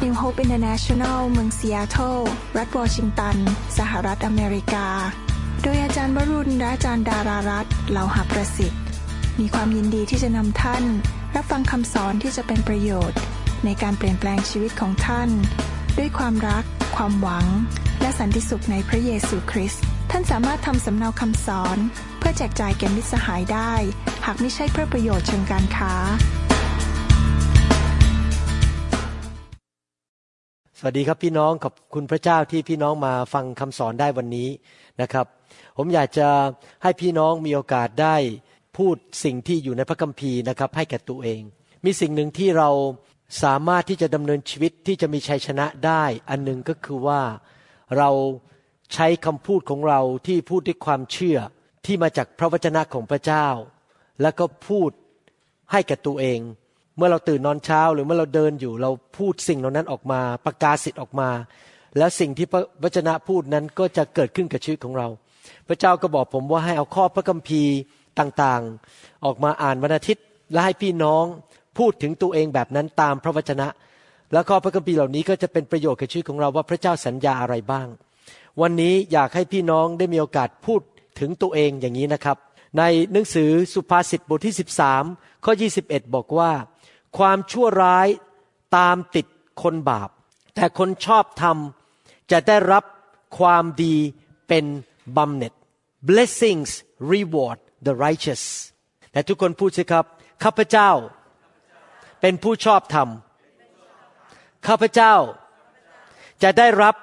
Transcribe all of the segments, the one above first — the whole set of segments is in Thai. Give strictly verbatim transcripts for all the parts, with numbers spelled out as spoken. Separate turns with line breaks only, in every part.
New Hope International เมืองซีแอตเทิลรัฐวอชิงตันสหรัฐอเมริกาโดยอาจารย์วรุณและอาจารย์ดารารัตน์เหล่าหประสิทธิ์มีความยินดีที่จะนำท่านรับฟังคำสอนที่จะเป็นประโยชน์ในการเปลี่ยนแปลงชีวิตของท่านด้วยความรักความหวังและสันติสุขในพระเยซูคริสต์ท่านสามารถทำสำเนาคำสอนเพื่อแจกจ่ายแก่มิตรสหายได้หากไม่ใช่เพื่อประโยชน์เชิงการค้า
สวัสดีครับพี่น้องขอบคุณพระเจ้าที่พี่น้องมาฟังคำสอนได้วันนี้นะครับผมอยากจะให้พี่น้องมีโอกาสได้พูดสิ่งที่อยู่ในพระคัมภีร์นะครับให้แก่ตัวเองมีสิ่งหนึ่งที่เราสามารถที่จะดำเนินชีวิตที่จะมีชัยชนะได้อันหนึ่งก็คือว่าเราใช้คำพูดของเราที่พูดด้วยความเชื่อที่มาจากพระวจนะของพระเจ้าแล้วก็พูดให้แก่ตัวเองเมื่อเราตื่นนอนเช้าหรือเมื่อเราเดินอยู่เราพูดสิ่งเหล่านั้นออกมาประกาศสิทธิ์ออกมาแล้วสิ่งที่พระวจนะพูดนั้นก็จะเกิดขึ้นกับชีวิตของเราพระเจ้าก็บอกผมว่าให้เอาข้อพระคัมภีร์ต่างๆออกมาอ่านวันอาทิตย์และให้พี่น้องพูดถึงตัวเองแบบนั้นตามพระวจนะแล้วข้อพระคัมภีร์เหล่านี้ก็จะเป็นประโยชน์กับชีวิตของเราว่าพระเจ้าสัญญาอะไรบ้างวันนี้อยากให้พี่น้องได้มีโอกาสพูดถึงตัวเองอย่างนี้นะครับในหนังสือสุภาษิตบทที่สิบสามข้อยี่สิบเอ็ดบอกว่าความชั่วร้ายตามติดคนบาปแต่คนชอบธรรมจะได้รับความดีเป็นบำเหน็จ blessings reward the righteous แต่ทุกคนพูดสิครับข้าพเจ้าเป็นผู้ชอบธรรมข้าพเจ้าจะได้รับ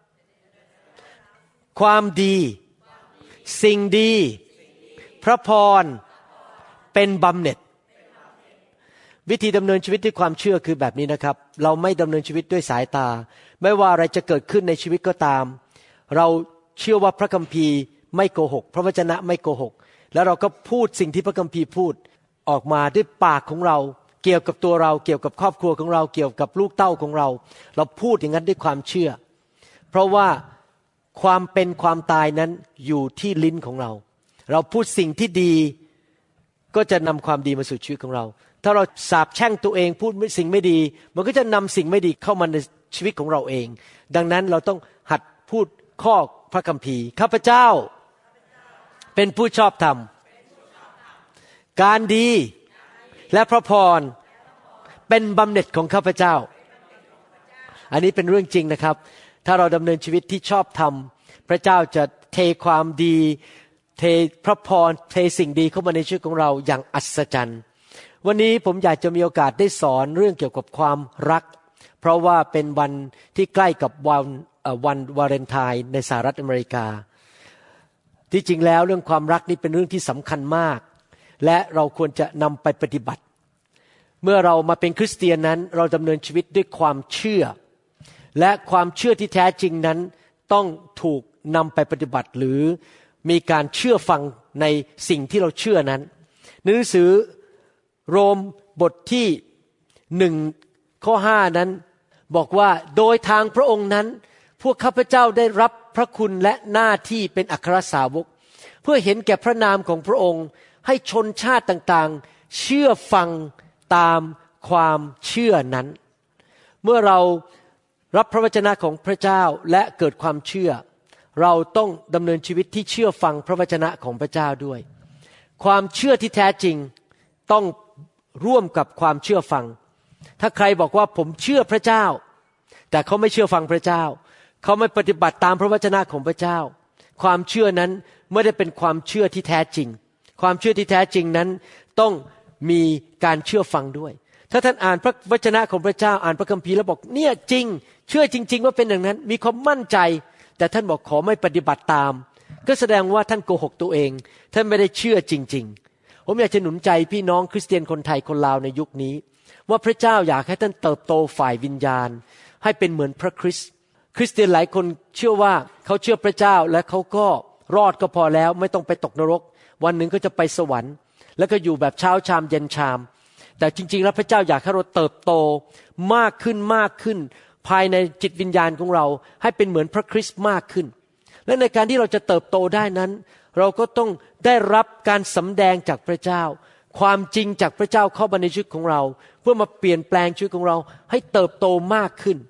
ความดีสิ่งดีพระพรเป็นบำเหน็จวิธีดำเนินชีวิตด้วยความเชื่อคือแบบนี้นะครับเราไม่ดำเนินชีวิตด้วยสายตาไม่ว่าอะไรจะเกิดขึ้นในชีวิตก็ตามเราเชื่อว่าพระคัมภีร์ไม่โกหกพระวจนะไม่โกหกแล้วเราก็พูดสิ่งที่พระคัมภีร์พูดออกมาด้วยปากของเราเกี่ยวกับตัวเราเกี่ยวกับครอบครัวของเราเกี่ยวกับลูกเต้าของเราเราพูดอย่างนั้นด้วยความเชื่อเพราะว่าความเป็นความตายนั้นอยู่ที่ลิ้นของเราเราพูดสิ่งที่ดีก็จะนำความดีมาสู่ชีวิตของเราถ้าเราสาปแช่งตัวเองพูดสิ่งไม่ดีมันก็จะนำสิ่งไม่ดีเข้ามาในชีวิตของเราเองดังนั้นเราต้องหัดพูดข้อพระคัมภีร์ข้าพเจ้าเป็นผู้ชอบธรรมการดีและพระพรเป็นบำเหน็จของข้าพเจ้าอันนี้เป็นเรื่องจริงนะครับถ้าเราดำเนินชีวิตที่ชอบธรรมพระเจ้าจะเทความดีเทพระพรเทสิ่งดีเข้ามาในชีวิตของเราอย่างอัศจรรย์วันนี้ผมอยากจะมีโอกาสได้สอนเรื่องเกี่ยวกับความรักเพราะว่าเป็นวันที่ใกล้กับวันวันวาเลนไทน์ในสหรัฐอเมริกาที่จริงแล้วเรื่องความรักนี่เป็นเรื่องที่สำคัญมากและเราควรจะนำไปปฏิบัติเมื่อเรามาเป็นคริสเตียนนั้นเราดำเนินชีวิตด้วยความเชื่อและความเชื่อที่แท้จริงนั้นต้องถูกนำไปปฏิบัติหรือมีการเชื่อฟังในสิ่งที่เราเชื่อนั้นในหนังสือโรมบทที่หนึ่งข้อห้านั้นบอกว่าโดยทางพระองค์นั้นพวกข้าพเจ้าได้รับพระคุณและหน้าที่เป็นอัครสาวกเพื่อเห็นแก่พระนามของพระองค์ให้ชนชาติต่างๆเชื่อฟังตามความเชื่อนั้นเมื่อเรารับพระวจนะของพระเจ้าและเกิดความเชื่อเราต้องดำเนินชีวิตที่เชื่อฟังพระวจนะของพระเจ้าด้วยความเชื่อที่แท้จริงต้องร่วมกับความเชื่อฟังถ้าใครบอกว่าผมเชื่อพระเจ้าแต่เขาไม่เชื่อฟังพระเจ้าเขาไม่ปฏิบัติตามพระวจนะของพระเจ้าความเชื่อนั้นไม่ได้เป็นความเชื่อที่แท้จริงความเชื่อที่แท้จริงนั้นต้องมีการเชื่อฟังด้วยถ้าท่านอ่านพระวจนะของพระเจ้าอ่านพระคัมภีร์แล้วบอกเนี่ยจริงเชื่อจริงๆว่าเป็นอย่างนั้นมีความมั่นใจแต่ท่านบอกขอไม่ปฏิบัติตามก็แสดงว่าท่านโกหกตัวเองท่านไม่ได้เชื่อจริงๆผมอยากจะหนุนใจพี่น้องคริสเตียนคนไทยคนลาวในยุคนี้ว่าพระเจ้าอยากให้ท่านเติบโตฝ่ายวิญญาณให้เป็นเหมือนพระคริสต์คริสเตียนหลายคนเชื่อว่าเขาเชื่อพระเจ้าและเขาก็รอดก็พอแล้วไม่ต้องไปตกนรกวันหนึ่งก็จะไปสวรรค์แล้วก็อยู่แบบเช้าชามเย็นชามแต่จริงๆแล้วพระเจ้าอยากให้เราเติบโตมากขึ้นมากขึ้นภายในจิตวิญญาณของเราให้เป็นเหมือนพระคริสต์มากขึ้นและในการที่เราจะเติบโตได้นั้นเราก็ต้องได้รับการสำแดงจากพระเจ้าความจริงจากพระเจ้าเข้ามาในชีวิตของเราเพื่อมาเปลี่ยนแปลงชีวิตของเราให้เติบโตมากขึ้น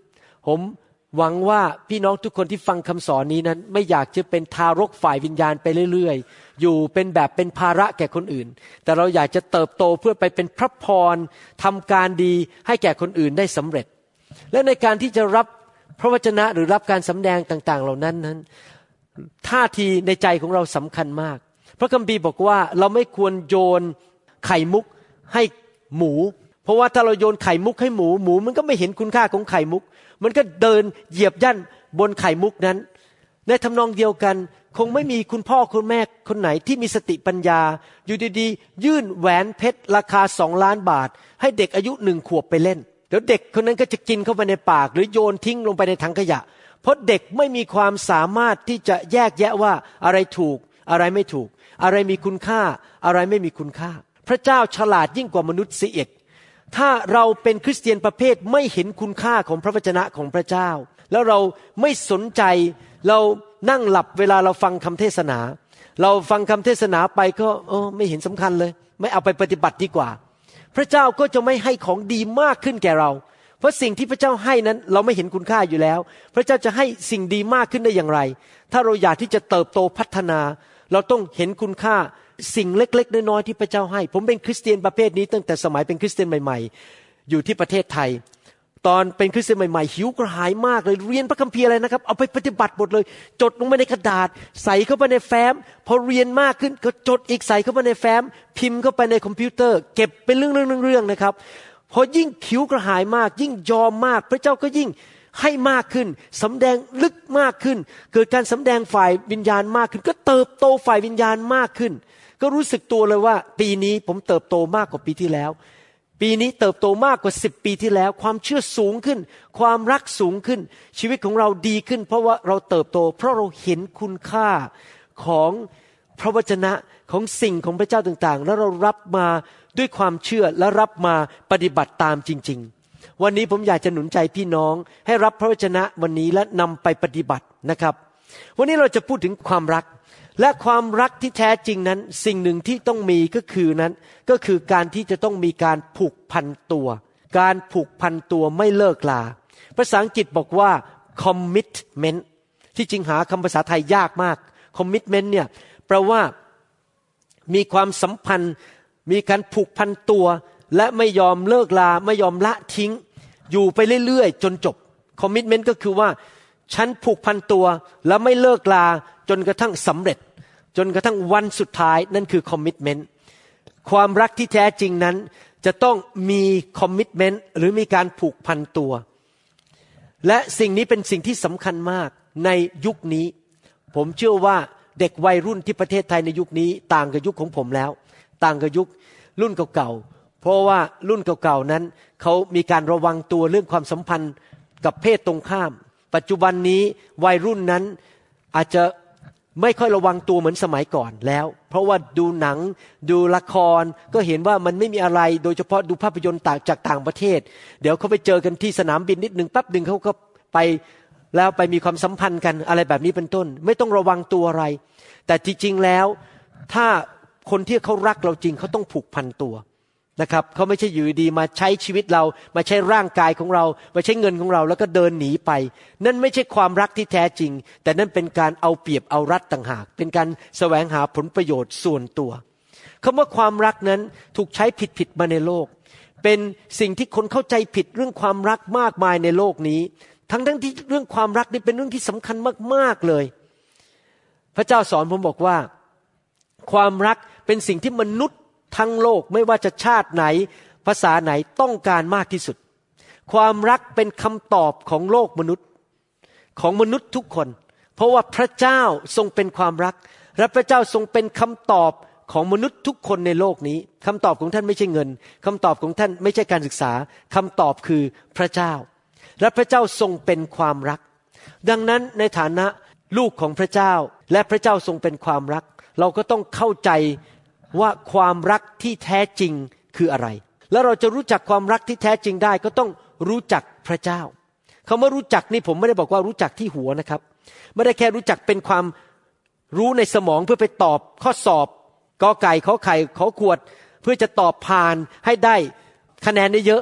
ผมหวังว่าพี่น้องทุกคนที่ฟังคำสอนนี้นั้นไม่อยากจะเป็นทารกฝ่ายวิญญาณไปเรื่อยๆอยู่เป็นแบบเป็นภาระแก่คนอื่นแต่เราอยากจะเติบโตเพื่อไปเป็นพระพรทำการดีให้แก่คนอื่นได้สำเร็จและในการที่จะรับพระวจนะหรือรับการสำแดงต่างๆเหล่านั้นนั้นท่าทีในใจของเราสำคัญมากพระคัมภีร์บอกว่าเราไม่ควรโยนไข่มุกให้หมูเพราะว่าถ้าเราโยนไข่มุกให้หมูหมูมันก็ไม่เห็นคุณค่าของไข่มุกมันก็เดินเหยียบย่ำบนไข่มุกนั้นในทำนองเดียวกันคงไม่มีคุณพ่อคุณแม่คนไหนที่มีสติปัญญาอยู่ดีๆยื่นแหวนเพชรราคาสองล้านบาทให้เด็กอายุหนึ่งขวบไปเล่นเดี๋ยวเด็กคนนั้นก็จะกินเข้าไปในปากหรือโยนทิ้งลงไปในถังขยะเพราะเด็กไม่มีความสามารถที่จะแยกแยะว่าอะไรถูกอะไรไม่ถูกอะไรมีคุณค่าอะไรไม่มีคุณค่าพระเจ้าฉลาดยิ่งกว่ามนุษย์เสียอีกถ้าเราเป็นคริสเตียนประเภทไม่เห็นคุณค่าของพระวจนะของพระเจ้าแล้วเราไม่สนใจเรานั่งหลับเวลาเราฟังคำเทศนาเราฟังคำเทศนาไปก็เออไม่เห็นสำคัญเลยไม่เอาไปปฏิบัติดีกว่าพระเจ้าก็จะไม่ให้ของดีมากขึ้นแก่เราเพราะสิ่งที่พระเจ้าให้นั้นเราไม่เห็นคุณค่าอยู่แล้วพระเจ้าจะให้สิ่งดีมากขึ้นได้อย่างไรถ้าเราอยากที่จะเติบโตพัฒนาเราต้องเห็นคุณค่าสิ่งเล็กๆน้อยๆที่พระเจ้าให้ผมเป็นคริสเตียนประเภทนี้ตั้งแต่สมัยเป็นคริสเตียนใหม่ๆอยู่ที่ประเทศไทยตอนเป็นคริสเตียนใหม่ๆหิวกระหายมากเลยเรียนพระคัมภีร์อะไรนะครับเอาไปปฏิบัติหมดเลยจดลงไปในกระดาษใส่เข้าไปในแฟ้มพอเรียนมากขึ้นก็จดอีกใส่เข้าไปในแฟ้มพิมพ์เข้าไปในคอมพิวเตอร์เก็บเป็นเรื่องๆๆๆนะครับพอยิ่งหิวกระหายมากยิ่งยอมมากพระเจ้าก็ยิ่งให้มากขึ้นสำแดงลึกมากขึ้นเกิดการสำแดงฝ่ายวิญญาณมากขึ้นก็เติบโตฝ่ายวิญญาณมากขึ้นก็รู้สึกตัวเลยว่าปีนี้ผมเติบโตมากกว่าปีที่แล้วปีนี้เติบโตมากกว่าสิบปีที่แล้วความเชื่อสูงขึ้นความรักสูงขึ้นชีวิตของเราดีขึ้นเพราะว่าเราเติบโตเพราะเราเห็นคุณค่าของพระวจนะของสิ่งของพระเจ้าต่างๆแล้วเรารับมาด้วยความเชื่อและรับมาปฏิบัติตามจริงๆวันนี้ผมอยากจะหนุนใจพี่น้องให้รับพระวจนะวันนี้และนำไปปฏิบัตินะครับวันนี้เราจะพูดถึงความรักและความรักที่แท้จริงนั้นสิ่งหนึ่งที่ต้องมีก็คือนั้นก็คือการที่จะต้องมีการผูกพันตัวการผูกพันตัวไม่เลิกลาภาษาอังกฤษบอกว่า commitment ที่จริงหาคำภาษาไทยยากมาก commitment เนี่ยแปลว่ามีความสัมพันธ์มีการผูกพันตัวและไม่ยอมเลิกลาไม่ยอมละทิ้งอยู่ไปเรื่อยๆจนจบ commitment ก็คือว่าฉันผูกพันตัวและไม่เลิกลาจนกระทั่งสำเร็จจนกระทั่งวันสุดท้ายนั่นคือคอมมิตเมนต์ความรักที่แท้จริงนั้นจะต้องมีคอมมิตเมนต์หรือมีการผูกพันตัวและสิ่งนี้เป็นสิ่งที่สำคัญมากในยุคนี้ผมเชื่อว่าเด็กวัยรุ่นที่ประเทศไทยในยุคนี้ต่างกับยุคของผมแล้วต่างกับยุครุ่นเก่าๆเพราะว่ารุ่นเก่าๆนั้นเขามีการระวังตัวเรื่องความสัมพันธ์กับเพศตรงข้ามปัจจุบันนี้วัยรุ่นนั้นอาจจะไม่ค่อยระวังตัวเหมือนสมัยก่อนแล้วเพราะว่าดูหนังดูละครก็เห็นว่ามันไม่มีอะไรโดยเฉพาะดูภาพยนตร์ต่างจากต่างประเทศเดี๋ยวเขาไปเจอกันที่สนามบินนิดนึงแป๊บนึงเขาก็ไปแล้วไปมีความสัมพันธ์กันอะไรแบบนี้เป็นต้นไม่ต้องระวังตัวอะไรแต่จริงๆแล้วถ้าคนที่เขารักเราจริงเขาต้องผูกพันตัวนะครับเขาไม่ใช่อยู่ดีมาใช้ชีวิตเรามาใช้ร่างกายของเรามาใช้เงินของเราแล้วก็เดินหนีไปนั่นไม่ใช่ความรักที่แท้จริงแต่นั่นเป็นการเอาเปรียบเอารัดต่างหากเป็นการแสวงหาผลประโยชน์ส่วนตัวคำว่าความรักนั้นถูกใช้ผิดๆมาในโลกเป็นสิ่งที่คนเข้าใจผิดเรื่องความรักมากมายในโลกนี้ทั้งๆที่เรื่องความรักนี่เป็นเรื่องที่สำคัญมากๆเลยพระเจ้าสอนผมบอกว่าความรักเป็นสิ่งที่มนุษย์ทั้งโลกไม่ว่าจะชาติไหนภาษาไหนต้องการมากที่สุดความรักเป็นคำตอบของโลกมนุษย์ของมนุษย์ทุกคนเพราะว่าพระเจ้าทรงเป็นความรักและพระเจ้าทรงเป็นคำตอบของมนุษย์ทุกคนในโลกนี้คำตอบของท่านไม่ใช่เงินคำตอบของท่านไม่ใช่การศึกษาคำตอบคือพระเจ้าและพระเจ้าทรงเป็นความรักดังนั้นในฐานะลูกของพระเจ้าและพระเจ้าทรงเป็นความรักเราก็ต้องเข้าใจว่าความรักที่แท้จริงคืออะไรแล้วเราจะรู้จักความรักที่แท้จริงได้ก็ต้องรู้จักพระเจ้าคำว่ารู้จักนี่ผมไม่ได้บอกว่ารู้จักที่หัวนะครับไม่ได้แค่รู้จักเป็นความรู้ในสมองเพื่อไปตอบข้อสอบกอไก่ขอไข่ขอขวดเพื่อจะตอบผ่านให้ได้คะแนนได้เยอะ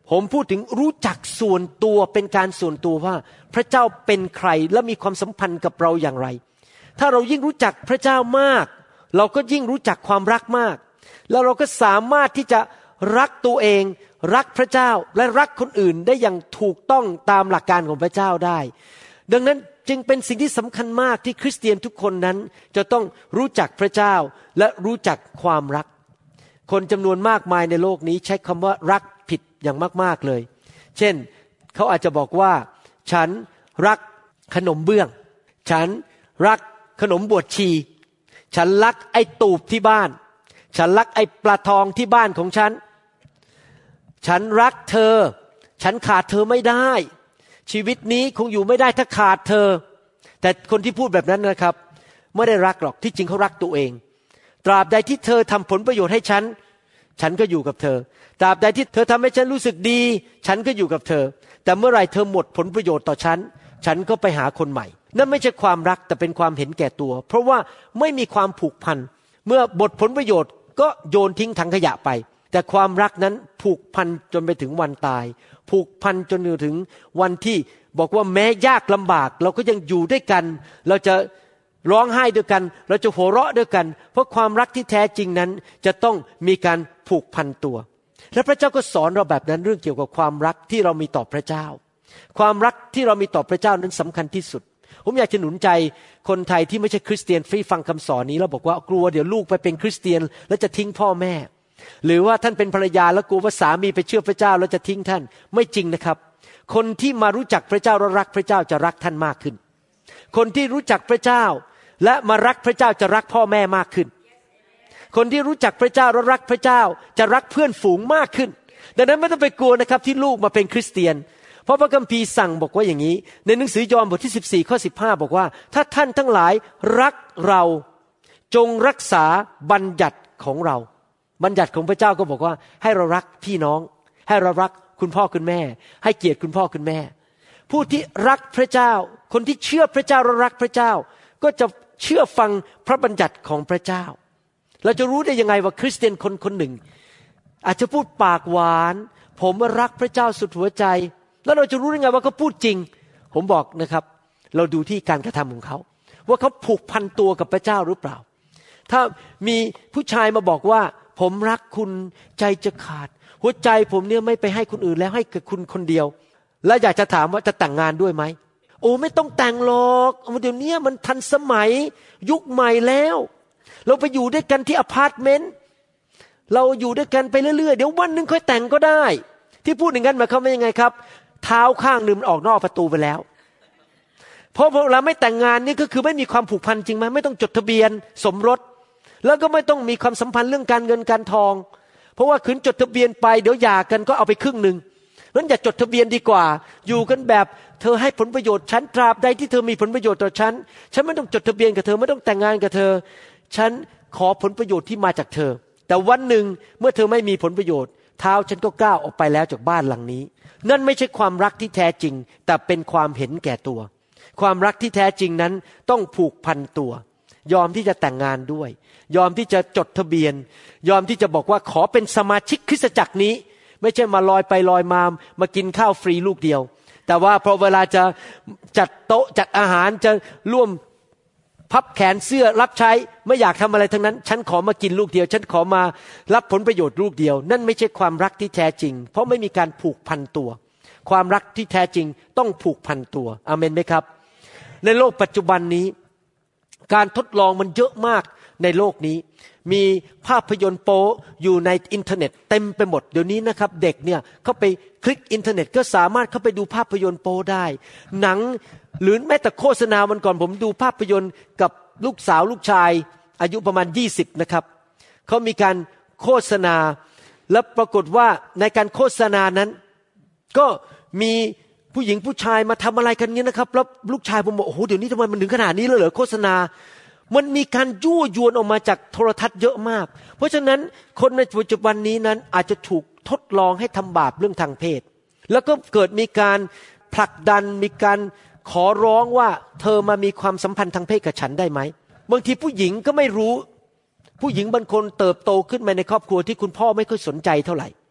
ผมพูดถึงรู้จักส่วนตัวเป็นการส่วนตัวว่าพระเจ้าเป็นใครและมีความสัมพันธ์กับเราอย่างไรถ้าเรายิ่งรู้จักพระเจ้ามากเราก็ยิ่งรู้จักความรักมากแล้วเราก็สามารถที่จะรักตัวเองรักพระเจ้าและรักคนอื่นได้อย่างถูกต้องตามหลักการของพระเจ้าได้ดังนั้นจึงเป็นสิ่งที่สำคัญมากที่คริสเตียนทุกคนนั้นจะต้องรู้จักพระเจ้าและรู้จักความรักคนจำนวนมากมายในโลกนี้ใช้คำว่ารักผิดอย่างมากๆเลยเช่นเขาอาจจะบอกว่าฉันรักขนมเบื้องฉันรักขนมบวชชีฉันรักไอ้ตูบที่บ้านฉันรักไอ้ปลาทองที่บ้านของฉันฉันรักเธอฉันขาดเธอไม่ได้ชีวิตนี้คงอยู่ไม่ได้ถ้าขาดเธอแต่คนที่พูดแบบนั้นนะครับไม่ได้รักหรอกที่จริงเขารักตัวเองตราบใดที่เธอทำผลประโยชน์ให้ฉันฉันก็อยู่กับเธอตราบใดที่เธอทำให้ฉันรู้สึกดีฉันก็อยู่กับเธอแต่เมื่อไหร่เธอหมดผลประโยชน์ต่อฉันฉันก็ไปหาคนใหม่นั่นไม่ใช่ความรักแต่เป็นความเห็นแก่ตัวเพราะว่าไม่มีความผูกพันเมื่อหมดผลประโยชน์ก็โยนทิ้งถังขยะไปแต่ความรักนั้นผูกพันจนไปถึงวันตายผูกพันจนถึงวันที่บอกว่าแม้ยากลำบากเราก็ยังอยู่ด้วยกันเราจะร้องไห้ด้วยกันเราจะหัวเราะด้วยกันเพราะความรักที่แท้จริงนั้นจะต้องมีการผูกพันตัวและพระเจ้าก็สอนเราแบบนั้นเรื่องเกี่ยวกับความรักที่เรามีต่อพระเจ้าความรักที่เรามีต่อพระเจ้านั้นสำคัญที่สุดผมอยากจะหนุนใจคนไทยที่ไม่ใช่คริสเตียนที่ฟังคำสอนนี้แล้วบอกว่ากลัวเดี๋ยวลูกไปเป็นคริสเตียนแล้วจะทิ้งพ่อแม่หรือว่าท่านเป็นภรรยาแล้วกลัวว่าสามีไปเชื่อพระเจ้าแล้วจะทิ้งท่านไม่จริงนะครับคนที่มารู้จักพระเจ้าและรักพระเจ้าจะรักท่านมากขึ้นคนที่รู้จักพระเจ้าและมารักพระเจ้าจะรักพ่อแม่มากขึ้นคนที่รู้จักพระเจ้าและรักพระเจ้าจะรักเพื่อนฝูงมากขึ้นดังนั้นไม่ต้องไปกลัวนะครับที่ลูกมาเป็นคริสเตียนเพราะพระคัมภีร์สั่งบอกว่าอย่างนี้ในหนังสือยอห์นบทที่สิบสี่ข้อสิบห้าบอกว่าถ้าท่านทั้งหลายรักเราจงรักษาบัญญัติของเราบัญญัติของพระเจ้าก็บอกว่าให้เรารักพี่น้องให้เรารักคุณพ่อคุณแม่ให้เกียรติคุณพ่อคุณแม่ผู้ที่รักพระเจ้าคนที่เชื่อพระเจ้าและรักพระเจ้าก็จะเชื่อฟังพระบัญญัติของพระเจ้าเราจะรู้ได้ยังไงว่าคริสเตียนคนคนหนึ่งอาจจะพูดปากหวานผมรักพระเจ้าสุดหัวใจแล้วเราจะรู้ได้ไงว่าเขาพูดจริงผมบอกนะครับเราดูที่การกระทำของเขาว่าเขาผูกพันตัวกับพระเจ้าหรือเปล่าถ้ามีผู้ชายมาบอกว่าผมรักคุณใจจะขาดหัวใจผมเนี่ยไม่ไปให้คนอื่นแล้วให้กับคุณคนเดียวแล้วอยากจะถามว่าจะแต่งงานด้วยไหมโอ้ไม่ต้องแต่งหรอกเดี๋ยวนี้มันทันสมัยยุคใหม่แล้วเราไปอยู่ด้วยกันที่อพาร์ตเมนต์เราอยู่ด้วยกันไปเรื่อยๆเดี๋ยววันนึงค่อยแต่งก็ได้ที่พูดอย่างนั้นหมายความว่ายังไงครับเท้าข้างนึงมันออกนอกประตูไปแล้วเพราะเราไม่แต่งงานนี่ก็คือไม่มีความผูกพันจริงไหมไม่ต้องจดทะเบียนสมรสแล้วก็ไม่ต้องมีความสัมพันธ์เรื่องการเงินการทองเพราะว่าขืนจดทะเบียนไปเดี๋ยวหย่ากันก็เอาไปครึ่งนึงงั้นอย่าจดทะเบียนดีกว่าอยู่กันแบบเธอให้ผลประโยชน์ฉันตราบใดที่เธอมีผลประโยชน์ต่อฉันฉันไม่ต้องจดทะเบียนกับเธอไม่ต้องแต่งงานกับเธอฉันขอผลประโยชน์ที่มาจากเธอแต่วันหนึ่งเมื่อเธอไม่มีผลประโยชน์เท้าฉันก็ก้าวออกไปแล้วจากบ้านหลังนี้นั่นไม่ใช่ความรักที่แท้จริงแต่เป็นความเห็นแก่ตัวความรักที่แท้จริงนั้นต้องผูกพันตัวยอมที่จะแต่งงานด้วยยอมที่จะจดทะเบียนยอมที่จะบอกว่าขอเป็นสมาชิกคริสตจักรนี้ไม่ใช่มาลอยไปลอยมามากินข้าวฟรีลูกเดียวแต่ว่าพอเวลาจะจัดโต๊ะจัดอาหารจะร่วมพับแขนเสื้อรับใช้ไม่อยากทำอะไรทั้งนั้นฉันขอมากินลูกเดียวฉันขอมารับผลประโยชน์ลูกเดียวนั่นไม่ใช่ความรักที่แท้จริงเพราะไม่มีการผูกพันตัวความรักที่แท้จริงต้องผูกพันตัวอาเมนไหมครับในโลกปัจจุบันนี้การทดลองมันเยอะมากในโลกนี้มีภาพยนตร์โป๊อยู่ในอินเทอร์เน็ตเต็มไปหมดเดี๋ยวนี้นะครับเด็กเนี่ยเข้าไปคลิกอินเทอร์เน็ตก็สามารถเข้าไปดูภาพยนตร์โป๊ได้หนังหรือแม้แต่โฆษณาวันก่อนผมดูภาพยนตร์กับลูกสาวลูกชายอายุประมาณยี่สิบนะครับเขามีการโฆษณาแล้วปรากฏว่าในการโฆษณานั้นก็มีผู้หญิงผู้ชายมาทำอะไรกันเงี้ยนะครับแล้วลูกชายผมบอกโอ้โหเดี๋ยวนี้ทำไมมันถึงขนาดนี้เลยเหรอโฆษณามันมีการยั่วยวนออกมาจากโทรทัศน์เยอะมากเพราะฉะนั้นคนในปัจจุบันนี้นั้นอาจจะถูกทดลองให้ทำบาปเรื่องทางเพศแล้วก็เกิดมีการผลักดันมีการขอร้องว่าเธอมามีความสัมพันธ์ทางเพศกับฉันได้ไหมบางทีผู้หญิงก็ไม่รู้ผู้หญิงบางคนเติบโตขึ้นมาในครอบครัวที่คุณพ่อไม่ค่อยสนใจเท่าไหร่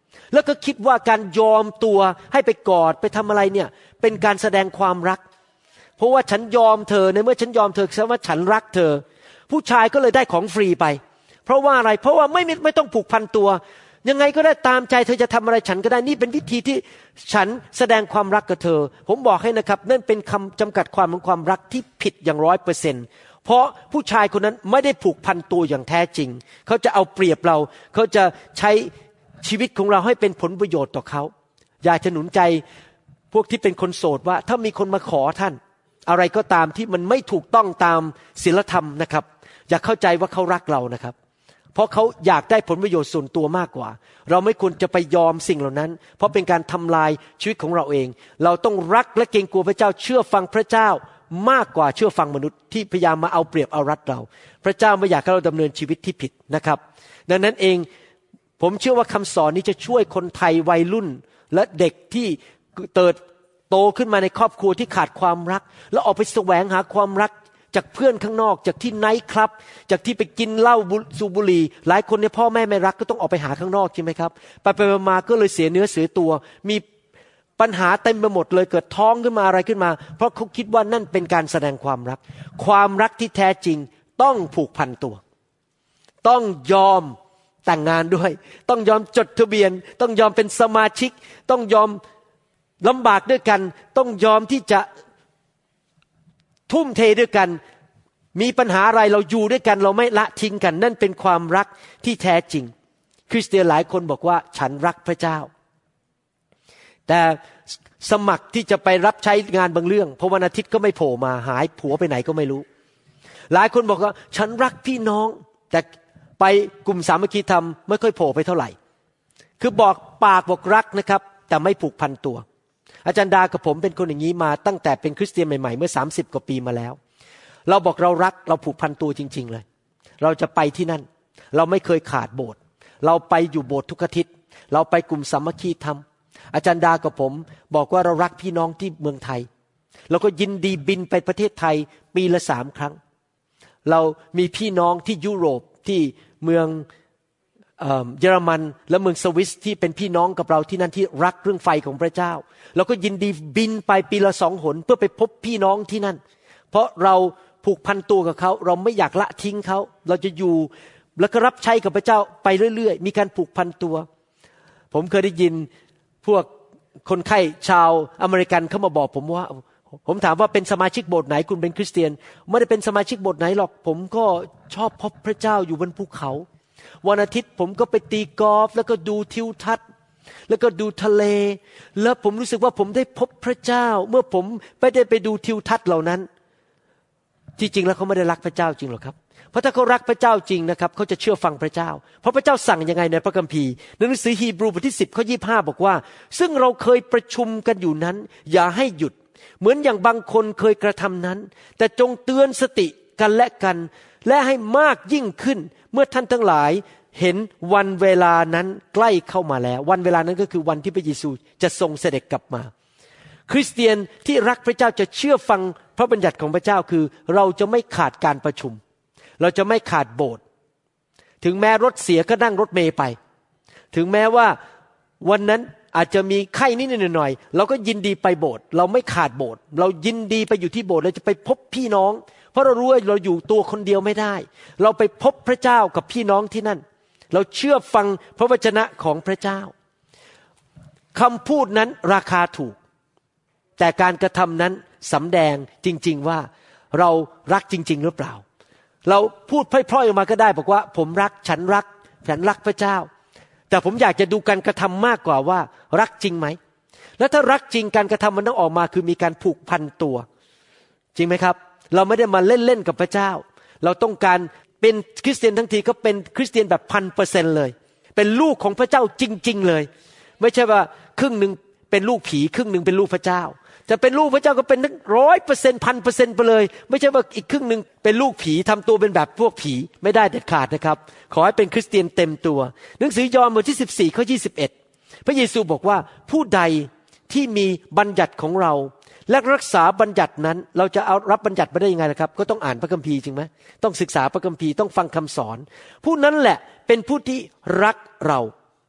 แล้วก็คิดว่าการยอมตัวให้ไปกอดไปทำอะไรเนี่ยเป็นการแสดงความรักเพราะว่าฉันยอมเธอในเมื่อฉันยอมเธอแสดงว่าฉันรักเธอผู้ชายก็เลยได้ของฟรีไปเพราะว่าอะไรเพราะว่าไม่ไม่ต้องผูกพันตัวยังไงก็ได้ตามใจเธอจะทำอะไรฉันก็ได้นี่เป็นวิธีที่ฉันแสดงความรักกับเธอผมบอกให้นะครับนั่นเป็นคำจำกัดความของความรักที่ผิดอย่างร้อยเปอร์เซ็นต์เพราะผู้ชายคนนั้นไม่ได้ผูกพันตัวอย่างแท้จริงเขาจะเอาเปรียบเราเขาจะใช้ชีวิตของเราให้เป็นผลประโยชน์ต่อเขาอยากจะหนุนใจพวกที่เป็นคนโสดว่าถ้ามีคนมาขอท่านอะไรก็ตามที่มันไม่ถูกต้องตามศีลธรรมนะครับอย่าเข้าใจว่าเขารักเรานะครับเพราะเขาอยากได้ผลประโยชน์ส่วนตัวมากกว่าเราไม่ควรจะไปยอมสิ่งเหล่านั้นเพราะเป็นการทำลายชีวิตของเราเองเราต้องรักและเกรงกลัวพระเจ้าเชื่อฟังพระเจ้ามากกว่าเชื่อฟังมนุษย์ที่พยายามมาเอาเปรียบเอารัดเราพระเจ้าไม่อยากให้เราดำเนินชีวิตที่ผิดนะครับดังนั้นเองผมเชื่อว่าคำสอนนี้จะช่วยคนไทยวัยรุ่นและเด็กที่เติบโตขึ้นมาในครอบครัวที่ขาดความรักแล้วออกไปแสวงหาความรักจากเพื่อนข้างนอกจากที่ไนท์คลับจากที่ไปกินเหล้าสูบบุหรี่หลายคนเนี่ยพ่อแม่ไม่รักก็ต้องออกไปหาข้างนอกใช่ไหมครับไปไปมาก็เลยเสียเนื้อเสียตัวมีปัญหาเต็มไปหมดเลยเกิดท้องขึ้นมาอะไรขึ้นมาเพราะเขาคิดว่านั่นเป็นการแสดงความรักความรักที่แท้จริงต้องผูกพันตัวต้องยอมแต่งงานด้วยต้องยอมจดทะเบียนต้องยอมเป็นสมาชิกต้องยอมลำบากด้วยกันต้องยอมที่จะทุ่มเทด้วยกันมีปัญหาอะไรเราอยู่ด้วยกันเราไม่ละทิ้งกันนั่นเป็นความรักที่แท้จริงคริสเตียนหลายคนบอกว่าฉันรักพระเจ้าแต่สมัครที่จะไปรับใช้งานบางเรื่องพอวันอาทิตย์ก็ไม่โผล่มาหายผัวไปไหนก็ไม่รู้หลายคนบอกว่าฉันรักพี่น้องแต่ไปกลุ่มสามัคคีธรรมไม่ค่อยโผล่ไปเท่าไหร่คือบอกปากบอกรักนะครับแต่ไม่ผูกพันตัวอาจารย์ดากับผมเป็นคนอย่างนี้มาตั้งแต่เป็นคริสเตียนใหม่ๆเมื่อสามสิบกว่าปีมาแล้วเราบอกเรารักเราผูกพันตัวจริงๆเลยเราจะไปที่นั่นเราไม่เคยขาดโบสถ์เราไปอยู่โบสถ์ทุกอาทิตย์เราไปกลุ่มสามัคคีธรรมอาจารย์ดากับผมบอกว่าเรารักพี่น้องที่เมืองไทยเราก็ยินดีบินไปประเทศไทยปีละสามครั้งเรามีพี่น้องที่ยุโรปที่เมืองเยอรมันและเมืองสวิสที่เป็นพี่น้องกับเราที่นั่นที่รักเรื่องไฟของพระเจ้าเราก็ยินดีบินไปปีละสองหนเพื่อไปพบพี่น้องที่นั่นเพราะเราผูกพันตัวกับเขาเราไม่อยากละทิ้งเขาเราจะอยู่แล้วก็รับใช้กับพระเจ้าไปเรื่อยๆมีการผูกพันตัวผมเคยได้ยินพวกคนไข้ชาวอเมริกันเข้ามาบอกผมว่าผมถามว่าเป็นสมาชิกโบสถ์ไหนคุณเป็นคริสเตียนไม่ได้เป็นสมาชิกโบสถ์ไหนหรอกผมก็ชอบพบพระเจ้าอยู่บนภูเขาวันอาทิตย์ผมก็ไปตีกอล์ฟแล้วก็ดูทิวทัศน์แล้วก็ดูทะเลแล้วผมรู้สึกว่าผมได้พบพระเจ้าเมื่อผมไม่ได้ไปดูทิวทัศน์เหล่านั้นที่จริงแล้วเขาไม่ได้รักพระเจ้าจริงหรอกครับเพราะถ้าเขารักพระเจ้าจริงนะครับเขาจะเชื่อฟังพระเจ้าเพราะพระเจ้าสั่งยังไงในพระคัมภีร์ในหนังสือฮีบรูบทที่สิบข้อยี่สิบห้าบอกว่าซึ่งเราเคยประชุมกันอยู่นั้นอย่าให้หยุดเหมือนอย่างบางคนเคยกระทำนั้นแต่จงเตือนสติกันและกันและให้มากยิ่งขึ้นเมื่อท่านทั้งหลายเห็นวันเวลานั้นใกล้เข้ามาแล้ววันเวลานั้นก็คือวันที่พระเยซูจะทรงเสด็จกลับมาคริสเตียนที่รักพระเจ้าจะเชื่อฟังพระบัญญัติของพระเจ้าคือเราจะไม่ขาดการประชุมเราจะไม่ขาดโบสถ์ถึงแม้รถเสียก็นั่งรถเมล์ไปถึงแม้ว่าวันนั้นอาจจะมีไข้นิดๆหน่อยๆเราก็ยินดีไปโบสถ์เราไม่ขาดโบสถ์เรายินดีไปอยู่ที่โบสถ์เราจะไปพบพี่น้องเพราะเรารู้ว่าเราอยู่ตัวคนเดียวไม่ได้เราไปพบพระเจ้ากับพี่น้องที่นั่นเราเชื่อฟังพระวจนะของพระเจ้าคำพูดนั้นราคาถูกแต่การกระทำนั้นสำแดงจริงๆว่าเรารักจริงๆหรือเปล่าเราพูดพล่อยๆออกมาก็ได้บอกว่าผมรักฉันรักฉันรักพระเจ้าแต่ผมอยากจะดูการกระทำมากกว่าว่ารักจริงไหมแล้วถ้ารักจริงการกระทำมันต้องออกมาคือมีการผูกพันตัวจริงไหมครับเราไม่ได้มาเล่นๆกับพระเจ้าเราต้องการเป็นคริสเตียนทั้งทีก็เป็นคริสเตียนแบบพันเปอร์เซ็นต์เลยเป็นลูกของพระเจ้าจริงๆเลยไม่ใช่ว่าครึ่งหนึ่งเป็นลูกผีครึ่งหนึ่งเป็นลูกพระเจ้าจะเป็นลูกพระเจ้าก็เป็นทั้งร้อยเปอร์เซ็นต์พันเปอร์เซ็นต์ไปเลยไม่ใช่ว่าอีกครึ่งหนึ่งเป็นลูกผีทำตัวเป็นแบบพวกผีไม่ได้เด็ดขาดนะครับขอให้เป็นคริสเตียนเต็มตัวหนังสือยอห์นบทที่สิบสี่ข้อยี่สิบเอ็ดพระเยซูบอกว่าผู้ใดที่มีบัญญัติของเราและรักษาบัญญัตินั้นเราจะเอารับบัญญัติมาได้ยังไงล่ะครับก็ต้องอ่านพระคัมภีร์จริงไหมต้องศึกษาพระคัมภีร์ต้องฟังคำสอนผู้นั้นแหละเป็นผู้ที่รักเรา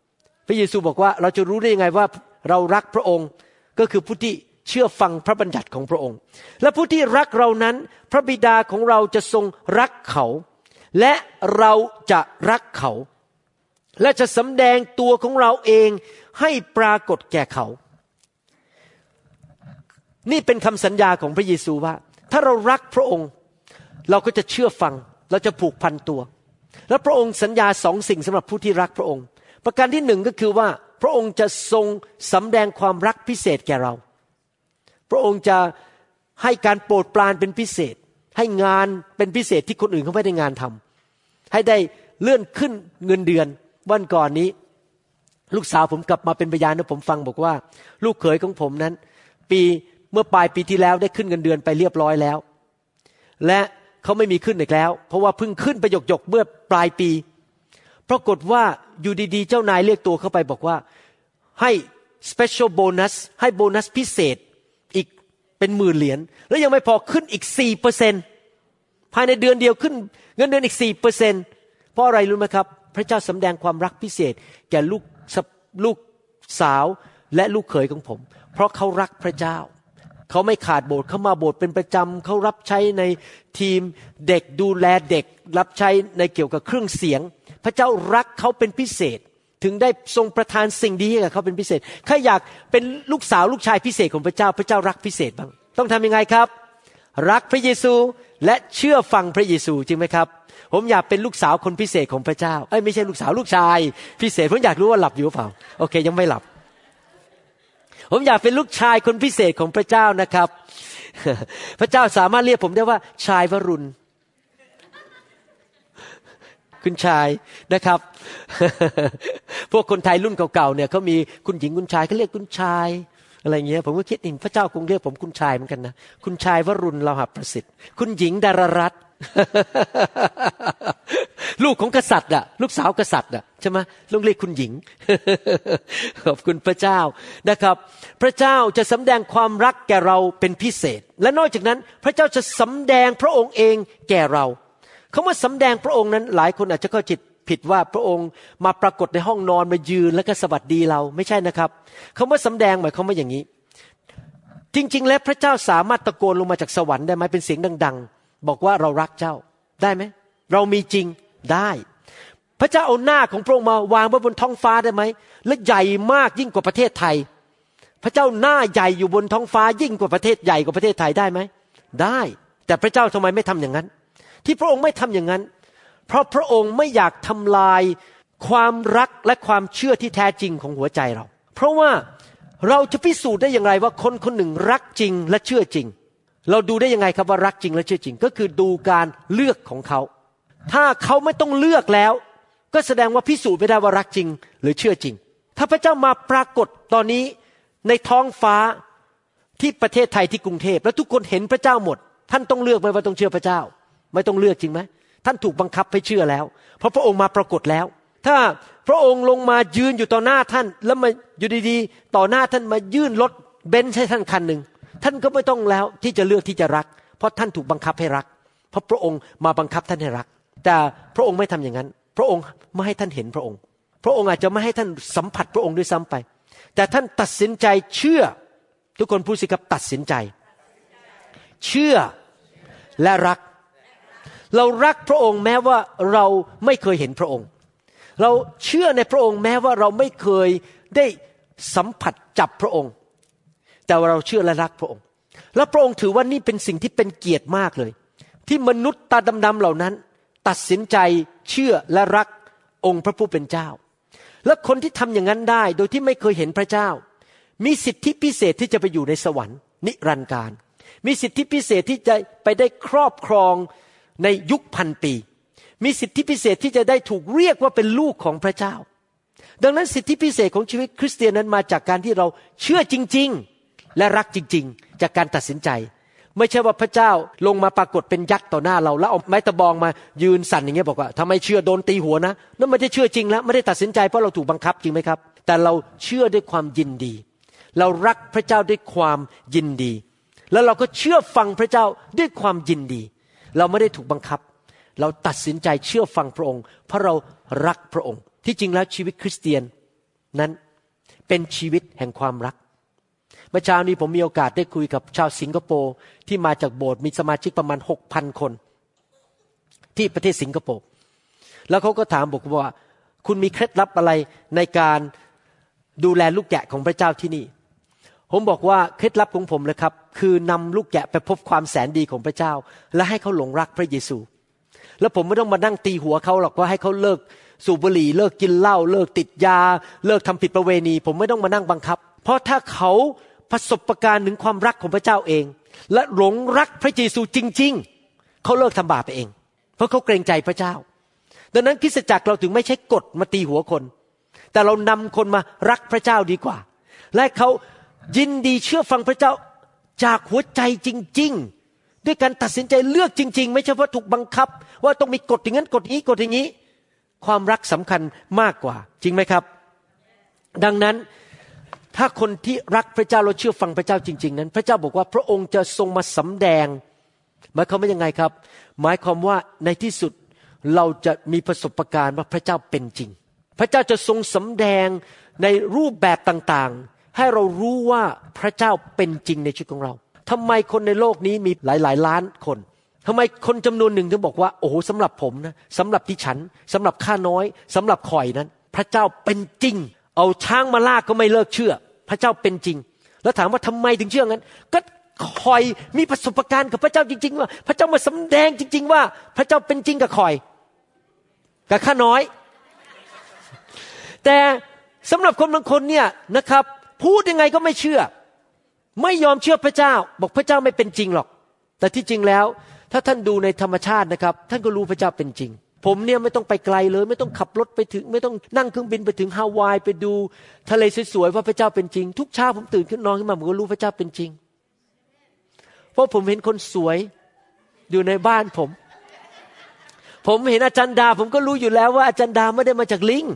พระเยซูบอกว่าเราจะรู้ได้ยังไงว่าเรารักพระองค์ก็คือผู้ที่เชื่อฟังพระบัญญัติของพระองค์และผู้ที่รักเรานั้นพระบิดาของเราจะทรงรักเขาและเราจะรักเขาและจะสำแดงตัวของเราเองให้ปรากฏแก่เขานี่เป็นคำสัญญาของพระเยซูว่าถ้าเรารักพระองค์เราก็จะเชื่อฟังเราจะผูกพันตัวและพระองค์สัญญาสองสิ่งสำหรับผู้ที่รักพระองค์ประการที่หนึ่งก็คือว่าพระองค์จะทรงสำแดงความรักพิเศษแก่เราพระองค์จะให้การโปรดปรานเป็นพิเศษให้งานเป็นพิเศษที่คนอื่นเขาไม่ได้งานทำให้ได้เลื่อนขึ้นเงินเดือนวันก่อนนี้ลูกสาวผมกลับมาเป็นพยานให้ผมฟังบอกว่าลูกเขยของผมนั้นปีเมื่อปลายปีที่แล้วได้ขึ้นเงินเดือนไปเรียบร้อยแล้วและเขาไม่มีขึ้นอีกแล้วเพราะว่าเพิ่งขึ้นไปหยกๆเมื่อปลายปีปรากฏว่าอยู่ดีๆเจ้านายเรียกตัวเข้าไปบอกว่าให้ special bonus ให้โบนัสพิเศษอีกเป็นหมื่นเหรียญแล้วยังไม่พอขึ้นอีก สี่เปอร์เซ็นต์ ภายในเดือนเดียวขึ้นเงินเดือนอีก สี่เปอร์เซ็นต์ เพราะอะไรรู้ไหมครับพระเจ้าสำแดงความรักพิเศษแก่ลูกลูกสาวและลูกเขยของผมเพราะเขารักพระเจ้าเขาไม่ขาดโบสถ์เขามาโบสถ์เป็นประจำเขารับใช้ในทีมเด็กดูแลเด็กรับใช้ในเกี่ยวกับเครื่องเสียงพระเจ้ารักเขาเป็นพิเศษถึงได้ทรงประทานสิ่งดีให้กับเขาเป็นพิเศษใครอยากเป็นลูกสาวลูกชายพิเศษของพระเจ้าพระเจ้ารักพิเศษบ้างต้องทำยังไงครับรักพระเยซูและเชื่อฟังพระเยซูจริงไหมครับผมอยากเป็นลูกสาวคนพิเศษของพระเจ้าเอ้ยไม่ใช่ลูกสาวลูกชายพิเศษผมอยากรู้ว่าหลับอยู่หรือเปล่าโอเคยังไม่หลับผมอยากเป็นลูกชายคนพิเศษของพระเจ้านะครับพระเจ้าสามารถเรียกผมได้ว่าชายวรุณคุณชายนะครับพวกคนไทยรุ่นเก่าๆเนี่ยเขามีคุณหญิงคุณชายเขาเรียกคุณชายอะไรเงี้ยผมก็คิดนี่พระเจ้าคงเรียกผมคุณชายเหมือนกันนะคุณชายวรุณเราหะประสิทธิ์คุณหญิงดารรัตน์ลูกของกษัตริย์อ่ะลูกสาวกษัตริย์อ่ะใช่ไหมต้องเรียกคุณหญิงขอบคุณพระเจ้านะครับพระเจ้าจะสำแดงความรักแก่เราเป็นพิเศษและนอกจากนั้นพระเจ้าจะสำแดงพระองค์เองแก่เราคำว่าสำแดงพระองค์นั้นหลายคนอาจจะเข้าใจผิดว่าพระองค์มาปรากฏในห้องนอนมายืนแล้วก็สวัสดีเราไม่ใช่นะครับคำว่าสำแดงหมายความว่าอย่างนี้จริงๆแล้วพระเจ้าสามารถตะโกนลงมาจากสวรรค์ได้ไหมเป็นเสียงดังๆบอกว่าเรารักเจ้าได้ไหมเรามีจริงได้พระเจ้าเอาหน้าของพระองค์มาวางไว้บนท้องฟ้าได้ไหมและใหญ่มากยิ่งกว่าประเทศไทยพระเจ้าหน้าใหญ่อยู่บนท้องฟ้ายิ่งกว่าประเทศใหญ่กว่าประเทศไทยได้ไหมได้แต่พระเจ้าทำไมไม่ทำอย่างนั้นที่พระองค์ไม่ทำอย่างนั้นเพราะพระองค์ไม่อยากทำลายความรักและความเชื่อที่แท้จริงของหัวใจเราเพราะว่าเราจะพิสูจน์ได้อย่างไรว่าคนคนหนึ่งรักจริงและเชื่อจริงเราดูได้ยังไงครับว่ารักจริงและเชื่อจริงก็คือดูการเลือกของเขาถ้าเขาไม่ต้องเลือกแล้วก็แสดงว่าพิสูจน์ไม่ได้ว่ารักจริงหรือเชื่อจริงถ้าพระเจ้ามาปรากฏตอนนี้ในท้องฟ้าที่ประเทศไทยที่กรุงเทพแล้วทุกคนเห็นพระเจ้าหมดท่านต้องเลือกไหมว่าต้องเชื่อพระเจ้าไม่ต้องเลือกจริงไหมท่านถูกบังคับให้เชื่อแล้วเพราะพระองค์มาปรากฏแล้วถ้าพระองค์ลงมายืนอยู่ต่อหน้าท่านแล้วมาอยู่ดีๆต่อหน้าท่านมายื่นรถเบนซ์ให้ท่านคันหนึ่งท่านก็ไม่ต้องแล้วที่จะเลือกที่จะรักเพราะท่านถูกบังคับให้รักเพราะพระองค์มาบังคับท่านให้รักแต่พระองค์ไม่ทำอย่างนั้นพระองค์ไม่ให้ท่านเห็นพระองค์พระองค์อาจจะไม่ให้ท่านสัมผัสพระองค์ด้วยซ้ำไปแต่ท่านตัดสินใจเชื่อทุกคนพูดสิครับตัดสินใจเชื่อและรักเรารักพระองค์แม้ว่าเราไม่เคยเห็นพระองค์เราเชื่อในพระองค์แม้ว่าเราไม่เคยได้สัมผัสจับพระองค์แต่ว่าเราเชื่อและรักพระองค์และพระองค์ถือว่านี่เป็นสิ่งที่เป็นเกียรติมากเลยที่มนุษย์ตาดำๆเหล่านั้นตัดสินใจเชื่อและรักองค์พระผู้เป็นเจ้าและคนที่ทำอย่างนั้นได้โดยที่ไม่เคยเห็นพระเจ้ามีสิทธิพิเศษที่จะไปอยู่ในสวรรค์นิรันดร์การมีสิทธิพิเศษที่จะไปได้ครอบครองในยุคพันปีมีสิทธิพิเศษที่จะได้ถูกเรียกว่าเป็นลูกของพระเจ้าดังนั้นสิทธิพิเศษของชีวิตคริสเตียนนั้นมาจากการที่เราเชื่อจริงๆและรักจริงๆจากการตัดสินใจไม่ใช่ว่าพระเจ้าลงมาปรากฏเป็นยักษ์ต่อหน้าเราแล้วเอาไม้ตะบองมายืนสั่นอย่างเงี้ยบอกว่าถ้าไม่เชื่อโดนตีหัวนะนั่นไม่ได้เชื่อจริงแล้วไม่ได้ตัดสินใจเพราะเราถูกบังคับจริงไหมครับแต่เราเชื่อด้วยความยินดีเรารักพระเจ้าด้วยความยินดีแล้วเราก็เชื่อฟังพระเจ้าด้วยความยินดีเราไม่ได้ถูกบังคับเราตัดสินใจเชื่อฟังพระองค์เพราะเรารักพระองค์ที่จริงแล้วชีวิตคริสเตียนนั้นเป็นชีวิตแห่งความรักเมื่อเช้านี้ผมมีโอกาสได้คุยกับชาวสิงคโปร์ที่มาจากโบสถ์มีสมาชิกประมาณ หกพัน คนที่ประเทศสิงคโปร์แล้วเขาก็ถามบอกว่าคุณมีเคล็ดลับอะไรในการดูแลลูกแกะของพระเจ้าที่นี่ผมบอกว่าเคล็ดลับของผมเลยครับคือนำลูกแกะไปพบความแสนดีของพระเจ้าและให้เขาหลงรักพระเยซูแล้วผมไม่ต้องมานั่งตีหัวเขาหรอกว่าให้เขาเลิกสูบบุหรี่เลิกกินเหล้าเลิกติดยาเลิกทำผิดประเวณีผมไม่ต้องมานั่งบังคับเพราะถ้าเขาประสบการณ์ถึงความรักของพระเจ้าเองและหลงรักพระเยซูจริงๆเขาเลิกทำบาปไปเองเพราะเขาเกรงใจพระเจ้าดังนั้นคริสตจักรเราถึงไม่ใช่กฎมาตีหัวคนแต่เรานำคนมารักพระเจ้าดีกว่าและเขายินดีเชื่อฟังพระเจ้าจากหัวใจจริงๆด้วยการตัดสินใจเลือกจริงๆไม่ใช่เพราะถูกบังคับว่าต้องมีกฎอย่างนั้นกฎนี้กฎอย่างนี้ความรักสำคัญมากกว่าจริงไหมครับดังนั้นถ้าคนที่รักพระเจ้าเราเชื่อฟังพระเจ้าจริงๆนั้นพระเจ้าบอกว่าพระองค์จะทรงมาสำแดงหมายความว่ายังไงครับหมายความว่าในที่สุดเราจะมีประสบการณ์ว่าพระเจ้าเป็นจริงพระเจ้าจะทรงสำแดงในรูปแบบต่างๆให้เรารู้ว่าพระเจ้าเป็นจริงในชีวิตของเราทำไมคนในโลกนี้มีหลายๆล้านคนทำไมคนจำนวนหนึ่งถึงบอกว่าโอ้โหสำหรับผมนะสำหรับดิฉันสำหรับข้าน้อยสำหรับข่อยนั้นพระเจ้าเป็นจริงเอาช้างมาลากก็ไม่เลิกเชื่อพระเจ้าเป็นจริงแล้วถามว่าทำไมถึงเชื่องั้นก็คอยมีประสบการณ์กับพระเจ้าจริงๆว่าพระเจ้ามาสำแดงจริงๆว่าพระเจ้าเป็นจริงกับคอยกับข้าน้อยแต่สำหรับคนบางคนเนี่ยนะครับพูดยังไงก็ไม่เชื่อไม่ยอมเชื่อพระเจ้าบอกพระเจ้าไม่เป็นจริงหรอกแต่ที่จริงแล้วถ้าท่านดูในธรรมชาตินะครับท่านก็รู้พระเจ้าเป็นจริงผมเนี่ยไม่ต้องไปไกลเลยไม่ต้องขับรถไปถึงไม่ต้องนั่งเครื่องบินไปถึงฮาวายไปดูทะเลสวยๆว่าพระเจ้าเป็นจริงทุกเช้าผมตื่นขึ้นนอนขึ้นมาผมก็รู้พระเจ้าเป็นจริงเพราะผมเห็นคนสวยอยู่ในบ้านผมผมเห็นอาจารย์ดาผมก็รู้อยู่แล้วว่าอาจารย์ดาไม่ได้มาจากลิง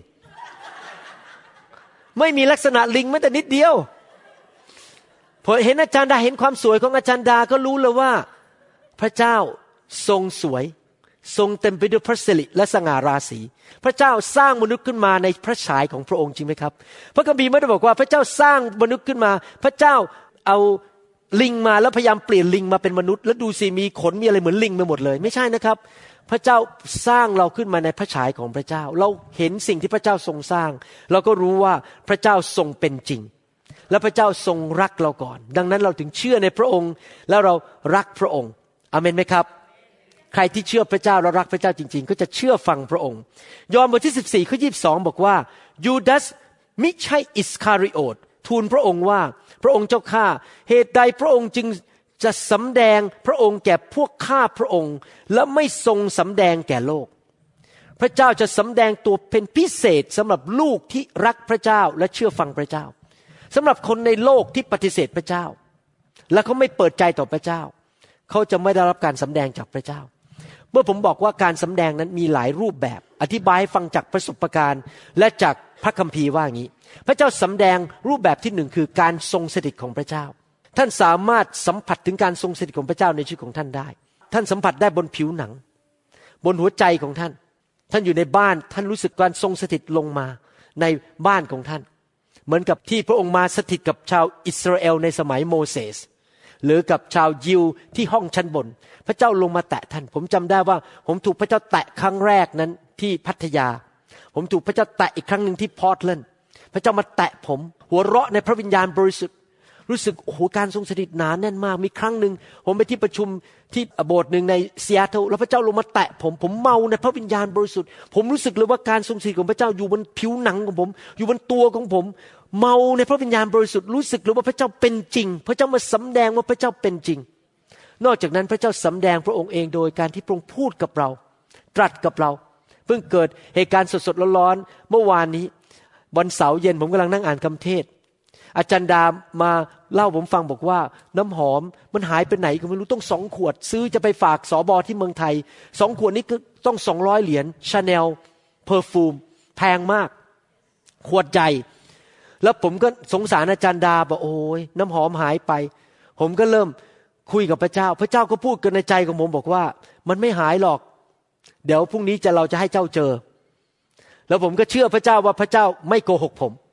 ไม่มีลักษณะลิงแม้แต่นิดเดียวพอเห็นอาจารย์ดาเห็นความสวยของอาจารย์ดาก็รู้เลยว่าพระเจ้าทรงสวยทรงเต็มไปด้วยพระสิริและสง่าราศีพระเจ้าสร้างมนุษย์ขึ้นมาในพระฉายของพระองค์จริงไหมครับพระคัมภีร์ไม่ได้บอกว่าพระเจ้าสร้างมนุษย์ขึ้นมาพระเจ้าเอาลิงมาแล้วพยายามเปลี่ยนลิงมาเป็นมนุษย์แล้วดูสิมีขนมีอะไรเหมือนลิงไปหมดเลยไม่ใช่นะครับพระเจ้าสร้างเราขึ้นมาในพระฉายของพระเจ้าเราเห็นสิ่งที่พระเจ้าทรงสร้างเราก็รู้ว่าพระเจ้าทรงเป็นจริงและพระเจ้าทรงรักเราก่อนดังนั้นเราถึงเชื่อในพระองค์แล้วเรารักพระองค์อาเมนไหมครับใครที่เชื่อพระเจ้าและรักพระเจ้าจริงๆก็จะเชื่อฟังพระองค์ยอห์นบทที่สิบสี่ข้อยี่สิบสองบอกว่ายูดาสมิใช่อิสคาริโอตทูลพระองค์ว่าพระองค์เจ้าข้าเหตุใดพระองค์จึงจะสำแดงพระองค์แก่พวกข้าพระองค์และไม่ทรงสำแดงแก่โลกพระเจ้าจะสำแดงตัวเป็นพิเศษสำหรับลูกที่รักพระเจ้าและเชื่อฟังพระเจ้าสำหรับคนในโลกที่ปฏิเสธพระเจ้าและเขาไม่เปิดใจต่อพระเจ้าเขาจะไม่ได้รับการสำแดงจากพระเจ้าเมื่อผมบอกว่าการสำแดงนั้นมีหลายรูปแบบอธิบายให้ฟังจากประสบการณ์และจากพระคัมภีร์ว่าอย่างนี้พระเจ้าสำแดงรูปแบบที่หนึ่งคือการทรงสถิตของพระเจ้าท่านสามารถสัมผัสถึงการทรงสถิตของพระเจ้าในชีวิตของท่านได้ท่านสัมผัสได้บนผิวหนังบนหัวใจของท่านท่านอยู่ในบ้านท่านรู้สึกการทรงสถิตลงมาในบ้านของท่านเหมือนกับที่พระองค์มาสถิตกับชาวอิสราเอลในสมัยโมเสสหรือกับชาวยิวที่ห้องชั้นบนพระเจ้าลงมาแตะท่านผมจำได้ว่าผมถูกพระเจ้าแตะครั้งแรกนั้นที่พัทยาผมถูกพระเจ้าแตะอีกครั้งหนึ่งที่พอร์ตแลนด์พระเจ้ามาแตะผมหัวเราะในพระวิญญาณบริสุทธิ์รู้สึกโอ้โหการทรงสถิตหนาแน่นมากมีครั้งหนึ่งผมไปที่ประชุมที่โบสถ์หนึ่งในซีแอตเทิลแล้วพระเจ้าลงมาแตะผมผมเมาในพระวิญญาณบริสุทธิ์ผมรู้สึกเลยว่าการทรงสถิตของพระเจ้าอยู่บนผิวหนังของผมอยู่บนตัวของผมเมาในพระวิญญาณบริสุทธิ์รู้สึกเลยว่าพระเจ้าเป็นจริงพระเจ้ามาสำแดงว่าพระเจ้าเป็นจริงนอกจากนั้นพระเจ้าสำแดงพระองค์เองโดยการที่พระองค์พูดกับเราตรัสกับเราเพิ่งเกิดเหตุการณ์สดๆร้อนๆเมื่อวานนี้วันเสาร์เย็นผมกำลังนั่งอ่านคำเทศอาจารย์ดามาเล่าผมฟังบอกว่าน้ำหอมมันหายไปไหนก็ไม่รู้ต้องสองขวดซื้อจะไปฝากสบที่เมืองไทยสองขวดนี้ก็ต้องสองร้อยเหรียญชาแนลเพอร์ฟูมแพงมากขวดใหญ่แล้วผมก็สงสารอาจารย์ดาบอกโอ้ยน้ำหอมหายไปผมก็เริ่มคุยกับพระเจ้าพระเจ้าก็พูดกันในใจของผมบอกว่ามันไม่หายหรอกเดี๋ยวพรุ่งนี้จะเราจะให้เจ้าเจอแล้วผมก็เชื่อพระเจ้าว่าพระเจ้าไม่โกหกผม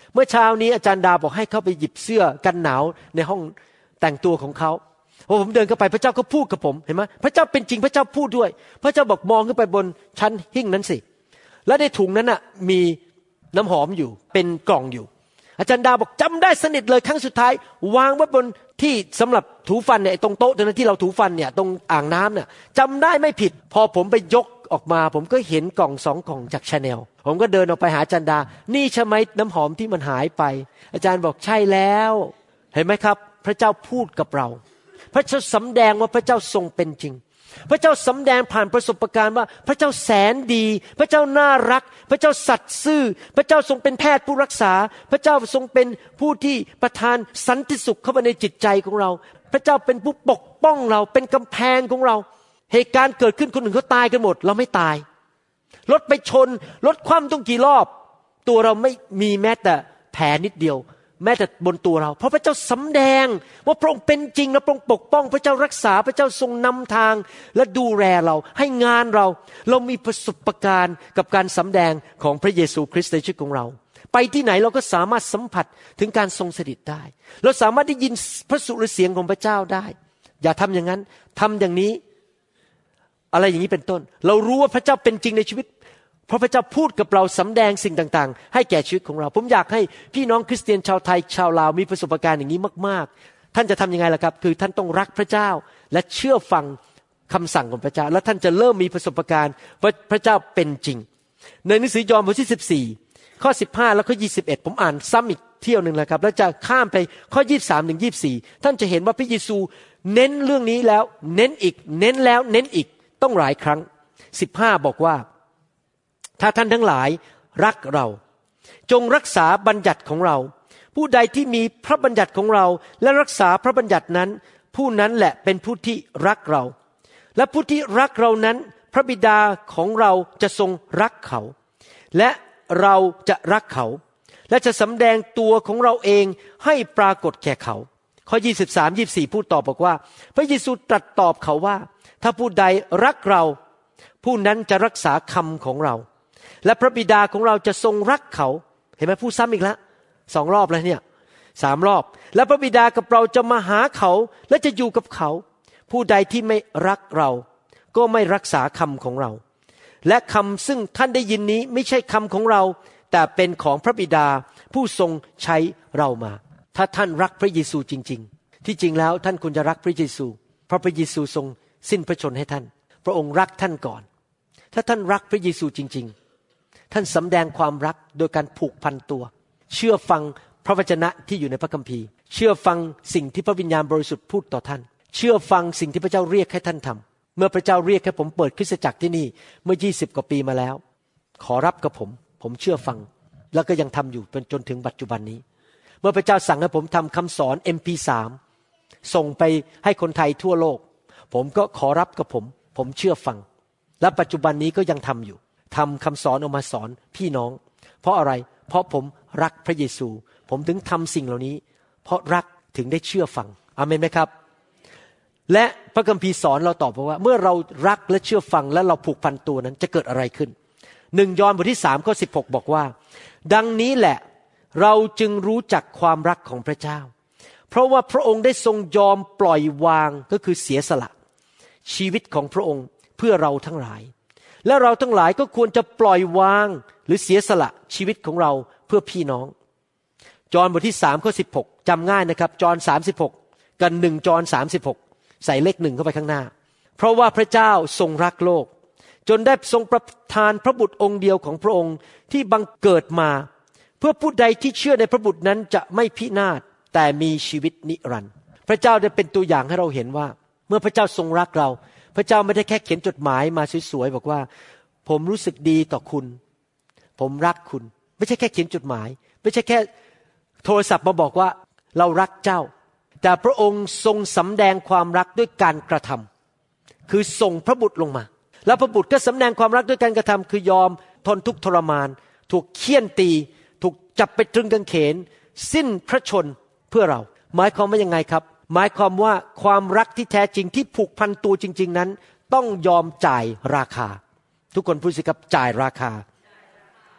เมื่อเช้านี้อาจารย์ดาบอกให้เขาไปหยิบเสื้อกันหนาวในห้องแต่งตัวของเขาพอผมเดินเข้าไปพระเจ้าก็พูดกับผมเห็นไหมพระเจ้าเป็นจริงพระเจ้าพูดด้วยพระเจ้าบอกมองขึ้นไปบนชั้นหิ้งนั้นสิและในถุงนั้นน่ะมีน้ำหอมอยู่เป็นกล่องอยู่อาจารย์ดาบอกจำได้สนิทเลยครั้งสุดท้ายวางไว้บนที่สำหรับถูฟันเนี่ยตรงโต๊ะตรงนั้นที่เราถูฟันเนี่ยตรงอ่างน้ำเนี่ยจำได้ไม่ผิดพอผมไปยกออกมาผมก็เห็นกล่องสองกล่องจากชาแนลผมก็เดินออกไปหาอาจารย์ดานี่ใช่ไหมน้ำหอมที่มันหายไปอาจารย์บอกใช่แล้วเห็นไหมครับพระเจ้าพูดกับเราพระเจ้าสำแดงว่าพระเจ้าทรงเป็นจริงพระเจ้าสำแดงผ่านประสบการณ์ว่าพระเจ้าแสนดีพระเจ้าน่ารักพระเจ้าสัตย์ซื่อพระเจ้าทรงเป็นแพทย์ผู้รักษาพระเจ้าทรงเป็นผู้ที่ประทานสันติสุขเข้ามาในจิตใจของเราพระเจ้าเป็นผู้ปกป้องเราเป็นกำแพงของเราเหตุการณ์เกิดขึ้นคนอื่นเขาตายกันหมดเราไม่ตายรถไปชนรถคว่ำต้องกี่รอบตัวเราไม่มีแม้แต่แผลนิดเดียวแม้แต่บนตัวเราเพราะพระเจ้าสำแดงว่าพระองค์เป็นจริงและพระองค์ปกป้องพระเจ้ารักษาพระเจ้าทรงนำทางและดูแลเราให้งานเราเรามีประสบการณ์กับการสำแดงของพระเยซูคริสต์ในชีวิตของเราไปที่ไหนเราก็สามารถสัมผัสถึงการทรงสถิตได้เราสามารถได้ยินพระสุรเสียงของพระเจ้าได้อย่าทำอย่างนั้นทำอย่างนี้อะไรอย่างนี้เป็นต้นเรารู้ว่าพระเจ้าเป็นจริงในชีวิตเพราะพระเจ้าพูดกับเราสำแดงสิ่งต่างๆให้แก่ชีวิตของเราผมอยากให้พี่น้องคริสเตียนชาวไทยชาวลาวมีประสบการณ์อย่างนี้มากๆท่านจะทำยังไงล่ะครับคือท่านต้องรักพระเจ้าและเชื่อฟังคำสั่งของพระเจ้าแล้วท่านจะเริ่มมีประสบการณ์ว่าพระเจ้าเป็นจริงในหนังสือยอห์นบทที่สิบสี่ข้อสิบห้าแล้วข้อยี่สิบเอ็ดผมอ่านซ้ำอีกเที่ยวนึงแล้วครับแล้วจะข้ามไปข้อยี่สิบสามถึงยี่สิบสี่ท่านจะเห็นว่าพระเยซูเน้นเรื่องนี้แล้วเน้นอีกเน้นแล้วเน้นอีกต้องหลายครั้งสิบห้าบอกว่าถ้าท่านทั้งหลายรักเราจงรักษาบัญญัติของเราผู้ใดที่มีพระบัญญัติของเราและรักษาพระบัญญัตินั้นผู้นั้นแหละเป็นผู้ที่รักเราและผู้ที่รักเรานั้นพระบิดาของเราจะทรงรักเขาและเราจะรักเขาและจะสำแดงตัวของเราเองให้ปรากฏแก่เขาข้อยี่สิบสาม ยี่สิบสี่พูดตอบบอกว่าพระเยซูตรัสตอบเขาว่าถ้าผู้ใดรักเราผู้นั้นจะรักษาคำของเราและพระบิดาของเราจะทรงรักเขาเห็นไหมพูดซ้ำอีกแล้วสองรอบแล้วเนี่ยสามรอบและพระบิดากับเราจะมาหาเขาและจะอยู่กับเขาผู้ใดที่ไม่รักเราก็ไม่รักษาคำของเราและคำซึ่งท่านได้ยินนี้ไม่ใช่คำของเราแต่เป็นของพระบิดาผู้ทรงใช้เรามาถ้าท่านรักพระเยซูจริงๆที่จริงแล้วท่านควรจะรักพระเยซูเพราะพระเยซูทรงสิ้นพระชนให้ท่านพระองค์รักท่านก่อนถ้าท่านรักพระเยซูจริงๆท่านสำแดงความรักโดยการผูกพันตัวเชื่อฟังพระวจนะที่อยู่ในพระคัมภีร์เชื่อฟังสิ่งที่พระวิญญาณบริสุทธิ์พูดต่อท่านเชื่อฟังสิ่งที่พระเจ้าเรียกให้ท่านทำเมื่อพระเจ้าเรียกให้ผมเปิดคริสตจักรที่นี่เมื่อยี่สิบกว่าปีมาแล้วขอรับกับผมผมเชื่อฟังแล้วก็ยังทำอยู่จนถึงปัจจุบันนี้เมื่อพระเจ้าสั่งให้ผมทำคำสอน เอ็ม พี สาม ส่งไปให้คนไทยทั่วโลกผมก็ขอรับกับผมผมเชื่อฟังและปัจจุบันนี้ก็ยังทำอยู่ทำคำสอนออกมาสอนพี่น้องเพราะอะไรเพราะผมรักพระเยซูผมถึงทำสิ่งเหล่านี้เพราะรักถึงได้เชื่อฟังอาเมนไหมครับและพระคัมภีร์สอนเราตอบว่าเมื่อเรารักและเชื่อฟังและเราผูกพันตัวนั้นจะเกิดอะไรขึ้นหนึ่งยอห์นบทที่สามข้อสิบหกบอกว่าดังนี้แหละเราจึงรู้จักความรักของพระเจ้าเพราะว่าพระองค์ได้ทรงยอมปล่อยวางก็คือเสียสละชีวิตของพระองค์เพื่อเราทั้งหลายและเราทั้งหลายก็ควรจะปล่อยวางหรือเสียสละชีวิตของเราเพื่อพี่น้องจอห์นบทที่สามข้อสิบหกจำง่ายนะครับจอห์นสามสิบหกกันหนึ่งจอห์นสามสิบหกใส่เลขหนึ่งเข้าไปข้างหน้าเพราะว่าพระเจ้าทรงรักโลกจนได้ทรงประทานพระบุตรองค์เดียวของพระองค์ที่บังเกิดมาเพื่อผู้ใดที่เชื่อในพระบุตรนั้นจะไม่พินาศแต่มีชีวิตนิรันดร์พระเจ้าได้เป็นตัวอย่างให้เราเห็นว่าเมื่อพระเจ้าทรงรักเราพระเจ้าไม่ได้แค่เขียนจดหมายมาสวยๆบอกว่าผมรู้สึกดีต่อคุณผมรักคุณไม่ใช่แค่เขียนจดหมายไม่ใช่แค่โทรศัพท์มาบอกว่าเรารักเจ้าแต่พระองค์ทรงสำแดงความรักด้วยการกระทำคือส่งพระบุตรลงมาแล้วพระบุตรก็สำแดงความรักด้วยการกระทำคือยอมทนทุกข์ทรมานถูกเฆี่ยนตีถูกจับไปตรึงกางเขนสิ้นพระชนเพื่อเราหมายความว่ายังไงครับหมายความว่าความรักที่แท้จริงที่ผูกพันตัวจริงๆนั้นต้องยอมจ่ายราคาทุกคนพูดสิครับจ่ายราคา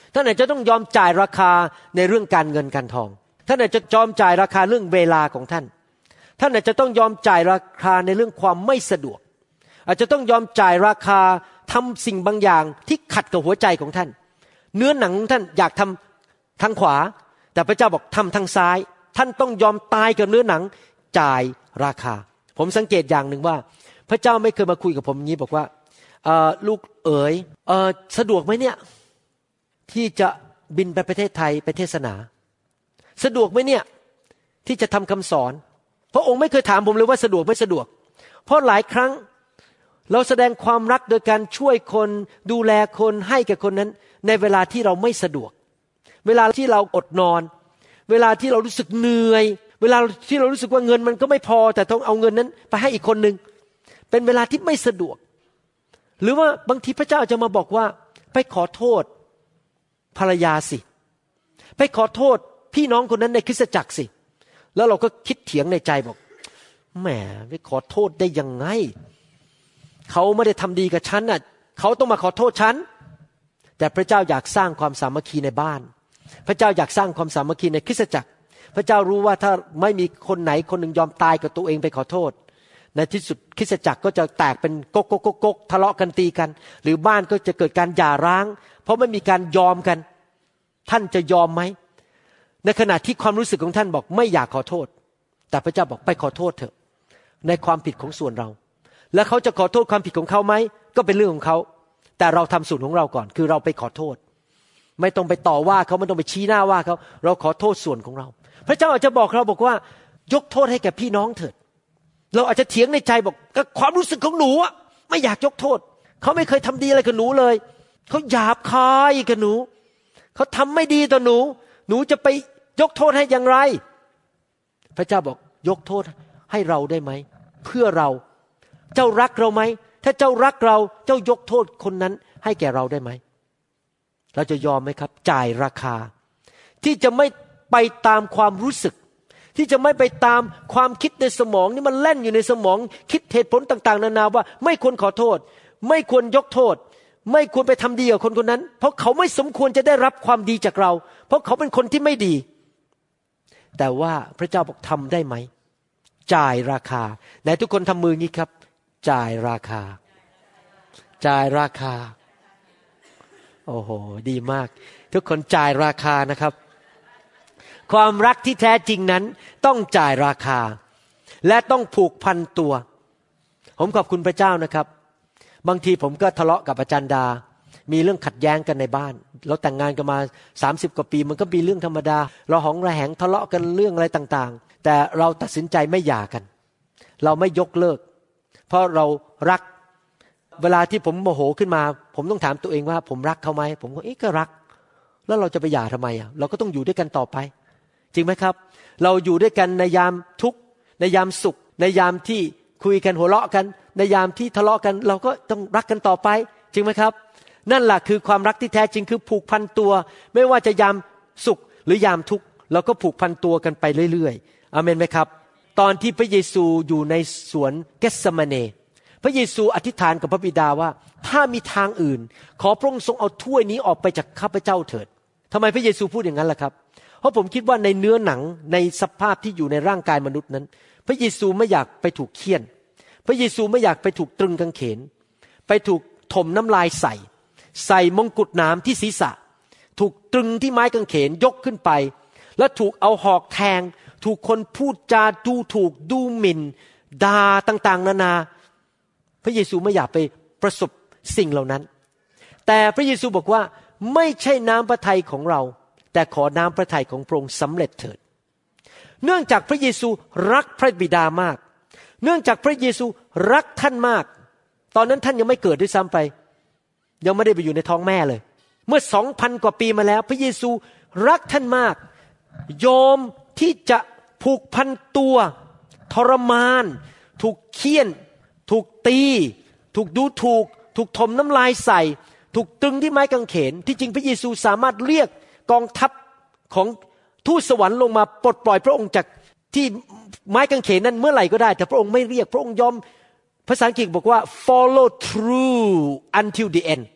ท่านอาจจะต้องยอมจ่ายราคาในเรื่องการเงินการทองท่านอาจจะยอมจ่ายราคาเรื่องเวลาของท่านท่านอาจจะต้องยอมจ่ายราคาในเรื่องความไม่สะดวกอาจจะต้องยอมจ่ายราคาทำสิ่งบางอย่างที่ขัดกับหัวใจของท่านเนื้อหนังของท่านอยากทำทางขวาแต่พระเจ้าบอกทำทางซ้ายท่านต้องยอมตายกับเนื้อหนังจ่ายราคาผมสังเกตอย่างหนึ่งว่าพระเจ้าไม่เคยมาคุยกับผมอย่างนี้บอกว่าลูกเอ๋ยเอ่อสะดวกไหมเนี่ยที่จะบินไปประเทศไทยไปเทศนาสะดวกไหมเนี่ยที่จะทำคำสอนพระองค์ไม่เคยถามผมเลยว่าสะดวกไม่สะดวกเพราะหลายครั้งเราแสดงความรักโดยการช่วยคนดูแลคนให้แก่คนนั้นในเวลาที่เราไม่สะดวกเวลาที่เราอดนอนเวลาที่เรารู้สึกเหนื่อยเวลาที่เรารู้สึกว่าเงินมันก็ไม่พอแต่ต้องเอาเงินนั้นไปให้อีกคนนึงเป็นเวลาที่ไม่สะดวกหรือว่าบางทีพระเจ้าจะมาบอกว่าไปขอโทษภรรยาสิไปขอโทษพี่น้องคนนั้นในคริสตจักรสิแล้วเราก็คิดเถียงในใจบอกแหมไปขอโทษได้ยังไงเขาไม่ได้ทำดีกับฉันน่ะเขาต้องมาขอโทษฉันแต่พระเจ้าอยากสร้างความสามัคคีในบ้านพระเจ้าอยากสร้างความสามัคคีในคริสตจักรพระเจ้ารู้ว่าถ้าไม่มีคนไหนคนหนึ่งยอมตายกับตัวเองไปขอโทษในที่สุดคริสตจักรก็จะแตกเป็นก๊กก๊กก๊กก๊กทะเลาะกันตีกันหรือบ้านก็จะเกิดการหย่าร้างเพราะไม่มีการยอมกันท่านจะยอมไหมในขณะที่ความรู้สึกของท่านบอกไม่อยากขอโทษแต่พระเจ้าบอกไปขอโทษเถอะในความผิดของส่วนเราแล้วเขาจะขอโทษความผิดของเขาไหมก็เป็นเรื่องของเขาแต่เราทำส่วนของเราก่อนคือเราไปขอโทษไม่ต้องไปต่อว่าเขาไม่ต้องไปชี้หน้าว่าเขาเราขอโทษส่วนของเราพระเจ้าอาจจะบอกเราบอกว่ายกโทษให้แก่พี่น้องเถิดเราอาจจะเถียงในใจบอกก็ความรู้สึกของหนูอะไม่อยากยกโทษเขาไม่เคยทำดีอะไรกับหนูเลยเขาหยาบคายกับหนูเขาทำไม่ดีต่อหนูหนูจะไปยกโทษให้อย่างไรพระเจ้าบอกยกโทษให้เราได้ไหมเพื่อเราเจ้ารักเราไหมถ้าเจ้ารักเราเจ้ายกโทษคนนั้นให้แก่เราได้ไหมเราจะยอมไหมครับจ่ายราคาที่จะไม่ไปตามความรู้สึกที่จะไม่ไปตามความคิดในสมองนี่มันเล่นอยู่ในสมองคิดเหตุผลต่างๆนานาว่าไม่ควรขอโทษไม่ควรยกโทษไม่ควรไปทำดีกับคนคนนั้นเพราะเขาไม่สมควรจะได้รับความดีจากเราเพราะเขาเป็นคนที่ไม่ดีแต่ว่าพระเจ้าบอกทำได้ไหมจ่ายราคาไหนทุกคนทำมืองี้ครับจ่ายราคาจ่ายราคาโอ้โหดีมากทุกคนจ่ายราคานะครับความรักที่แท้จริงนั้นต้องจ่ายราคาและต้องผูกพันตัวผมขอบคุณพระเจ้านะครับบางทีผมก็ทะเลาะกับอาจารย์ดามีเรื่องขัดแย้งกันในบ้านเราแต่งงานกันมาสามสิบกว่าปีมันก็มีเรื่องธรรมดาเราหองระแหงทะเลาะกันเรื่องอะไรต่างๆแต่เราตัดสินใจไม่หย่ากันเราไม่ยกเลิกเพราะเรารักเวลาที่ผมโมโหขึ้นมาผมต้องถามตัวเองว่าผมรักเขาไหมผมก็เอ๊ะก็รักแล้วเราจะไปหย่าทำไมอ่ะเราก็ต้องอยู่ด้วยกันต่อไปจริงไหมครับเราอยู่ด้วยกันในยามทุกข์ในยามสุขในยามที่คุยกันหัวเราะกันในยามที่ทะเลาะกันเราก็ต้องรักกันต่อไปจริงไหมครับนั่นแหละคือความรักที่แท้จริงคือผูกพันตัวไม่ว่าจะยามสุขหรือยามทุกข์เราก็ผูกพันตัวกันไปเรื่อยๆอาเมนไหมครับตอนที่พระเยซูอยู่ในสวนเกสมาเนพระเยซูอธิษฐานกับพระบิดาว่าถ้ามีทางอื่นขอพระองค์ทรงเอาถ้วยนี้ออกไปจากข้าพเจ้าเถิดทำไมพระเยซูพูดอย่างนั้นล่ะครับเพราะผมคิดว่าในเนื้อหนังในสภาพที่อยู่ในร่างกายมนุษย์นั้นพระเยซูไม่อยากไปถูกเฆี่ยนพระเยซูไม่อยากไปถูกตรึงกางเขนไปถูกถมน้ำลายใส่ใส่มงกุฎหนามที่ศีรษะถูกตรึงที่ไม้กางเขนยกขึ้นไปแล้วถูกเอาหอกแทงถูกคนพูดจาดูถูกดูหมิ่นด่าต่างๆนานาพระเยซูไม่อยากไปประสบสิ่งเหล่านั้นแต่พระเยซูบอกว่าไม่ใช่น้ำพระทัยของเราแต่ขอน้ำพระทัยของพระองค์สำเร็จเถิดเนื่องจากพระเยซูรักพระบิดามากเนื่องจากพระเยซูรักท่านมากตอนนั้นท่านยังไม่เกิดด้วยซ้ำไปยังไม่ได้ไปอยู่ในท้องแม่เลยเมื่อ สองพัน กว่าปีมาแล้วพระเยซูรักท่านมากยอมที่จะผูกพันตัวทรมานถูกเฆี่ยนถูกตีถูกดูถูกถูกถมน้ำลายใส่ถูกตรึงที่ไม้กางเขนที่จริงพระเยซูสามารถเรียกกองทัพของทูตสวรรค์ลงมาปลดปล่อยพระองค์จากที่ไม้กางเขนนั้นเมื่อไหร่ก็ได้แต่พระองค์ไม่เรียกพระองค์ยอมภาษาอังกฤษบอกว่า follow through until the end พ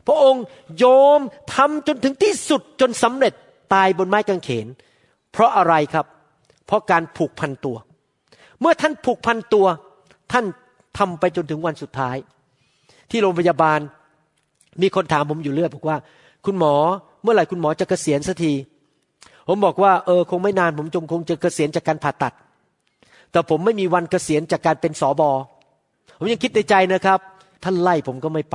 พระองค์ยอมทำจนถึงที่สุดจนสำเร็จตายบนไม้กางเขนเพราะอะไรครับเพราะการผูกพันตัวเมื่อท่านผูกพันตัวท่านทำไปจนถึงวันสุดท้ายที่โรงพยาบาลมีคนถามผมอยู่เรื่อยบอกว่าคุณหมอเมื่อไหร่คุณหมอจะเกษียณสักทีผมบอกว่าเออคงไม่นานผมจงคงจะเกษียณจากการผ่าตัดแต่ผมไม่มีวันเกษียณจากการเป็นสบผมยังคิดในใจนะครับท่านไล่ผมก็ไม่ไป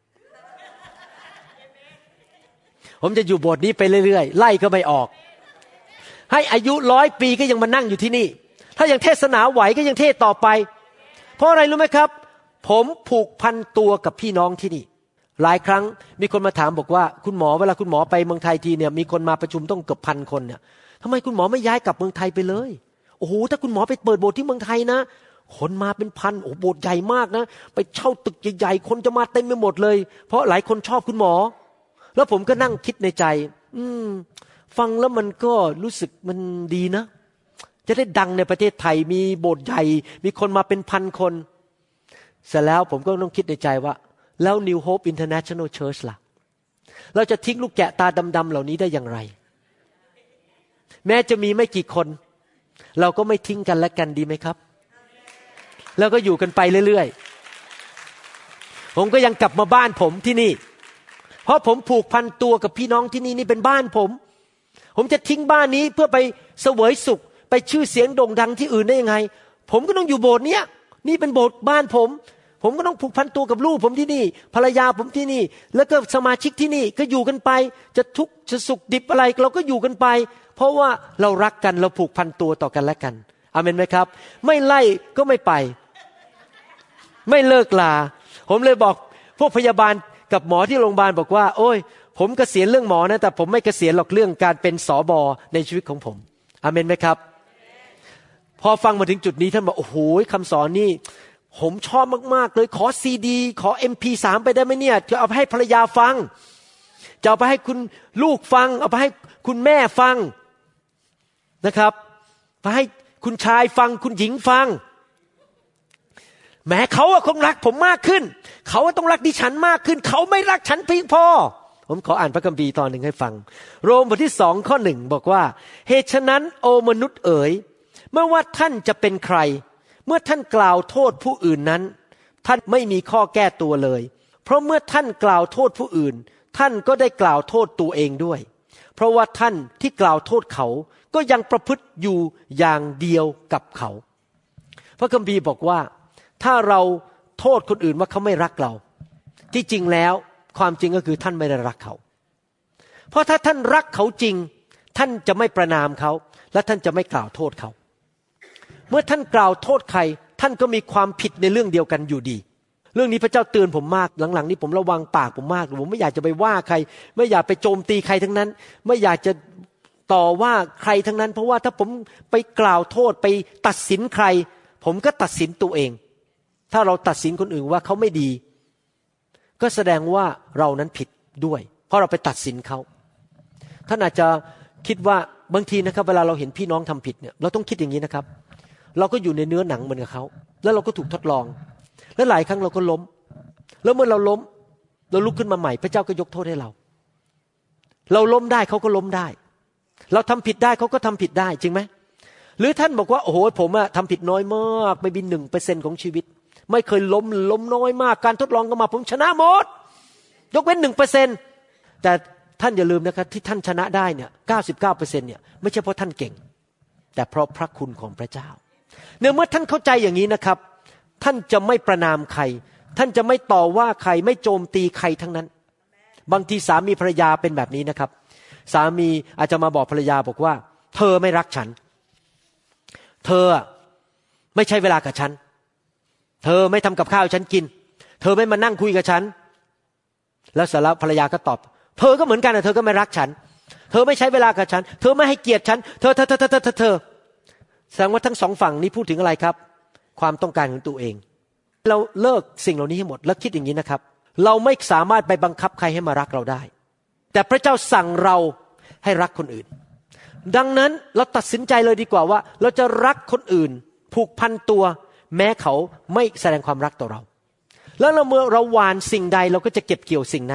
ผมจะอยู่โบสถ์นี้ไปเรื่อยๆไล่ก็ไม่ออกให้อายุร้อยปีก็ยังมานั่งอยู่ที่นี่ถ้ายังเทศนาไหวก็ยังเทศต่อไปเพราะอะไรรู้ไหมครับผมผูกพันตัวกับพี่น้องที่นี่หลายครั้งมีคนมาถามบอกว่าคุณหมอเวลาคุณหมอไปเมืองไทยทีเนี่ยมีคนมาประชุมต้องเกือบพันคนเนี่ยทำไมคุณหมอไม่ย้ายกลับเมืองไทยไปเลยโอ้โหถ้าคุณหมอไปเปิดโบสถ์ที่เมืองไทยนะคนมาเป็นพันโอ้โบสถ์ใหญ่มากนะไปเช่าตึกใหญ่ๆคนจะมาเต็มไปหมดเลยเพราะหลายคนชอบคุณหมอแล้วผมก็นั่งคิดในใจอืมฟังแล้วมันก็รู้สึกมันดีนะจะได้ดังในประเทศไทยมีโบสถ์ใหญ่มีคนมาเป็นพันคนเสร็จแล้วผมก็ต้องคิดในใจว่าแล้ว New Hope International Church ล่ะเราจะทิ้งลูกแกะตาดำๆเหล่านี้ได้อย่างไรแม้จะมีไม่กี่คนเราก็ไม่ทิ้งกันและกันดีไหมครับแล้วก็อยู่กันไปเรื่อยๆผมก็ยังกลับมาบ้านผมที่นี่เพราะผมผูกพันตัวกับพี่น้องที่นี่นี่เป็นบ้านผมผมจะทิ้งบ้านนี้เพื่อไปเสวยสุขไปชื่อเสียงโด่งดังที่อื่นได้ยังไงผมก็ต้องอยู่โบสถ์เนี้ยนี่เป็นโบสถ์บ้านผมผมก็ต้องผูกพันตัวกับลูกผมที่นี่ภรรยาผมที่นี่แล้วก็สมาชิกที่นี่ก็อยู่กันไปจะทุกข์จะสุขดิบอะไรเราก็อยู่กันไปเพราะว่าเรารักกันเราผูกพันตัวต่อกันและกันอาเมนไหมครับไม่ไล่ก็ไม่ไปไม่เลิกลาผมเลยบอกพวกพยาบาลกับหมอที่โรงพยาบาลบอกว่าโอ้ยผมเกษียณเรื่องหมอนะแต่ผมไม่เกษียณหรอกเรื่องการเป็นสบในชีวิตของผมอาเมนไหมครับพอฟังมาถึงจุดนี้ท่านบอกโอ้โหคำสอนนี่ผมชอบมากๆเลยขอซีดีขอ เอ็ม พี สาม ไปได้ไหมเนี่ยจะเอาไปให้ภรรยาฟังจะเอาไปให้คุณลูกฟังเอาไปให้คุณแม่ฟังนะครับไปให้คุณชายฟังคุณหญิงฟังแม้เขาคงรักผมมากขึ้นเขาต้องรักดิฉันมากขึ้นเขาไม่รักฉันเพียงพอผมขออ่านพระคัมภีร์ตอนหนึ่งให้ฟังโรมบทที่สองข้อหนึ่งบอกว่าเหตุฉะนั้นโอมนุษย์เอ๋ยไม่ว่าท่านจะเป็นใครเมื่อท่านกล่าวโทษผู้อื่นนั้นท่านไม่มีข้อแก้ตัวเลยเพราะเมื่อท่านกล่าวโทษผู้อื่นท่านก็ได้กล่าวโทษตัวเองด้วยเพราะว่าท่านที่กล่าวโทษเขาก็ยังประพฤติอยู่อย่างเดียวกับเขาพระคัมภีร์บอกว่าถ้าเราโทษคนอื่นว่าเขาไม่รักเราที่จริงแล้วความจริงก็คือท่านไม่ได้รักเขาเพราะถ้าท่านรักเขาจริงท่านจะไม่ประณามเขาและท่านจะไม่กล่าวโทษเขาเมื่อท่านกล่าวโทษใครท่านก็มีความผิดในเรื่องเดียวกันอยู่ดีเรื่องนี้พระเจ้าเตือนผมมากหลังๆนี้ผมระวังปากผมมากผมไม่อยากจะไปว่าใครไม่อยากไปโจมตีใครทั้งนั้นไม่อยากจะต่อว่าใครทั้งนั้นเพราะว่าถ้าผมไปกล่าวโทษไปตัดสินใครผมก็ตัดสินตัวเองถ้าเราตัดสินคนอื่นว่าเขาไม่ดีก็แสดงว่าเรานั้นผิดด้วยเพราะเราไปตัดสินเขาท่านอาจจะคิดว่าบางทีนะครับเวลาเราเห็นพี่น้องทำผิดเนี่ยเราต้องคิดอย่างนี้นะครับเราก็อยู่ในเนื้อหนังเหมือนกับเขาแล้วเราก็ถูกทดลองและหลายครั้งเราก็ล้มแล้วเมื่อเราล้มเราลุกขึ้นมาใหม่พระเจ้าก็ยกโทษให้เราเราล้มได้เขาก็ล้มได้เราทำผิดได้เขาก็ทำผิดได้จริงไหมหรือท่านบอกว่าโอ้โหผมอะทำผิดน้อยมากไม่บินหนึ่งเปอร์เซ็นต์ของชีวิตไม่เคยล้มล้มน้อยมากการทดลองก็มาผมชนะหมดยกเว้นหนึ่งเปอร์เซ็นต์แต่ท่านอย่าลืมนะครับที่ท่านชนะได้เนี่ยเก้าสิบเก้าเปอร์เซ็นต์เนี่ยไม่ใช่เพราะท่านเก่งแต่เพราะพระคุณของพระเจ้าเนื่องเมื่อท่านเข้าใจอย่างนี้นะครับท่านจะไม่ประณามใครท่านจะไม่ต่อว่าใครไม่โจมตีใครทั้งนั้นบางทีสามีภรรยาเป็นแบบนี้นะครับสามีอาจจะมาบอกภรรยาบอกว่าเธอไม่รักฉันเธอไม่ใช้เวลากับฉันเธอไม่ทำกับข้าวฉันกินเธอไม่มานั่งคุยกับฉันแล้วสารภรรยาก็ตอบเธอก็เหมือนกันนะเธอก็ไม่รักฉันเธอไม่ใช้เวลากับฉันเธอไม่ให้เกียรติฉันเธอเธอเธอเธอเธอเธอแสดงว่าทั้งสองฝั่งนี้พูดถึงอะไรครับความต้องการของตัวเองเราเลิกสิ่งเหล่านี้ให้หมดแล้วคิดอย่างนี้นะครับเราไม่สามารถไปบังคับใครให้มารักเราได้แต่พระเจ้าสั่งเราให้รักคนอื่นดังนั้นเราตัดสินใจเลยดีกว่าว่าเราจะรักคนอื่นผูกพันตัวแม้เขาไม่แสดงความรักต่อเราแล้วเราเมื่อเราหว่านสิ่งใดเราก็จะเก็บเกี่ยวสิ่งนั้น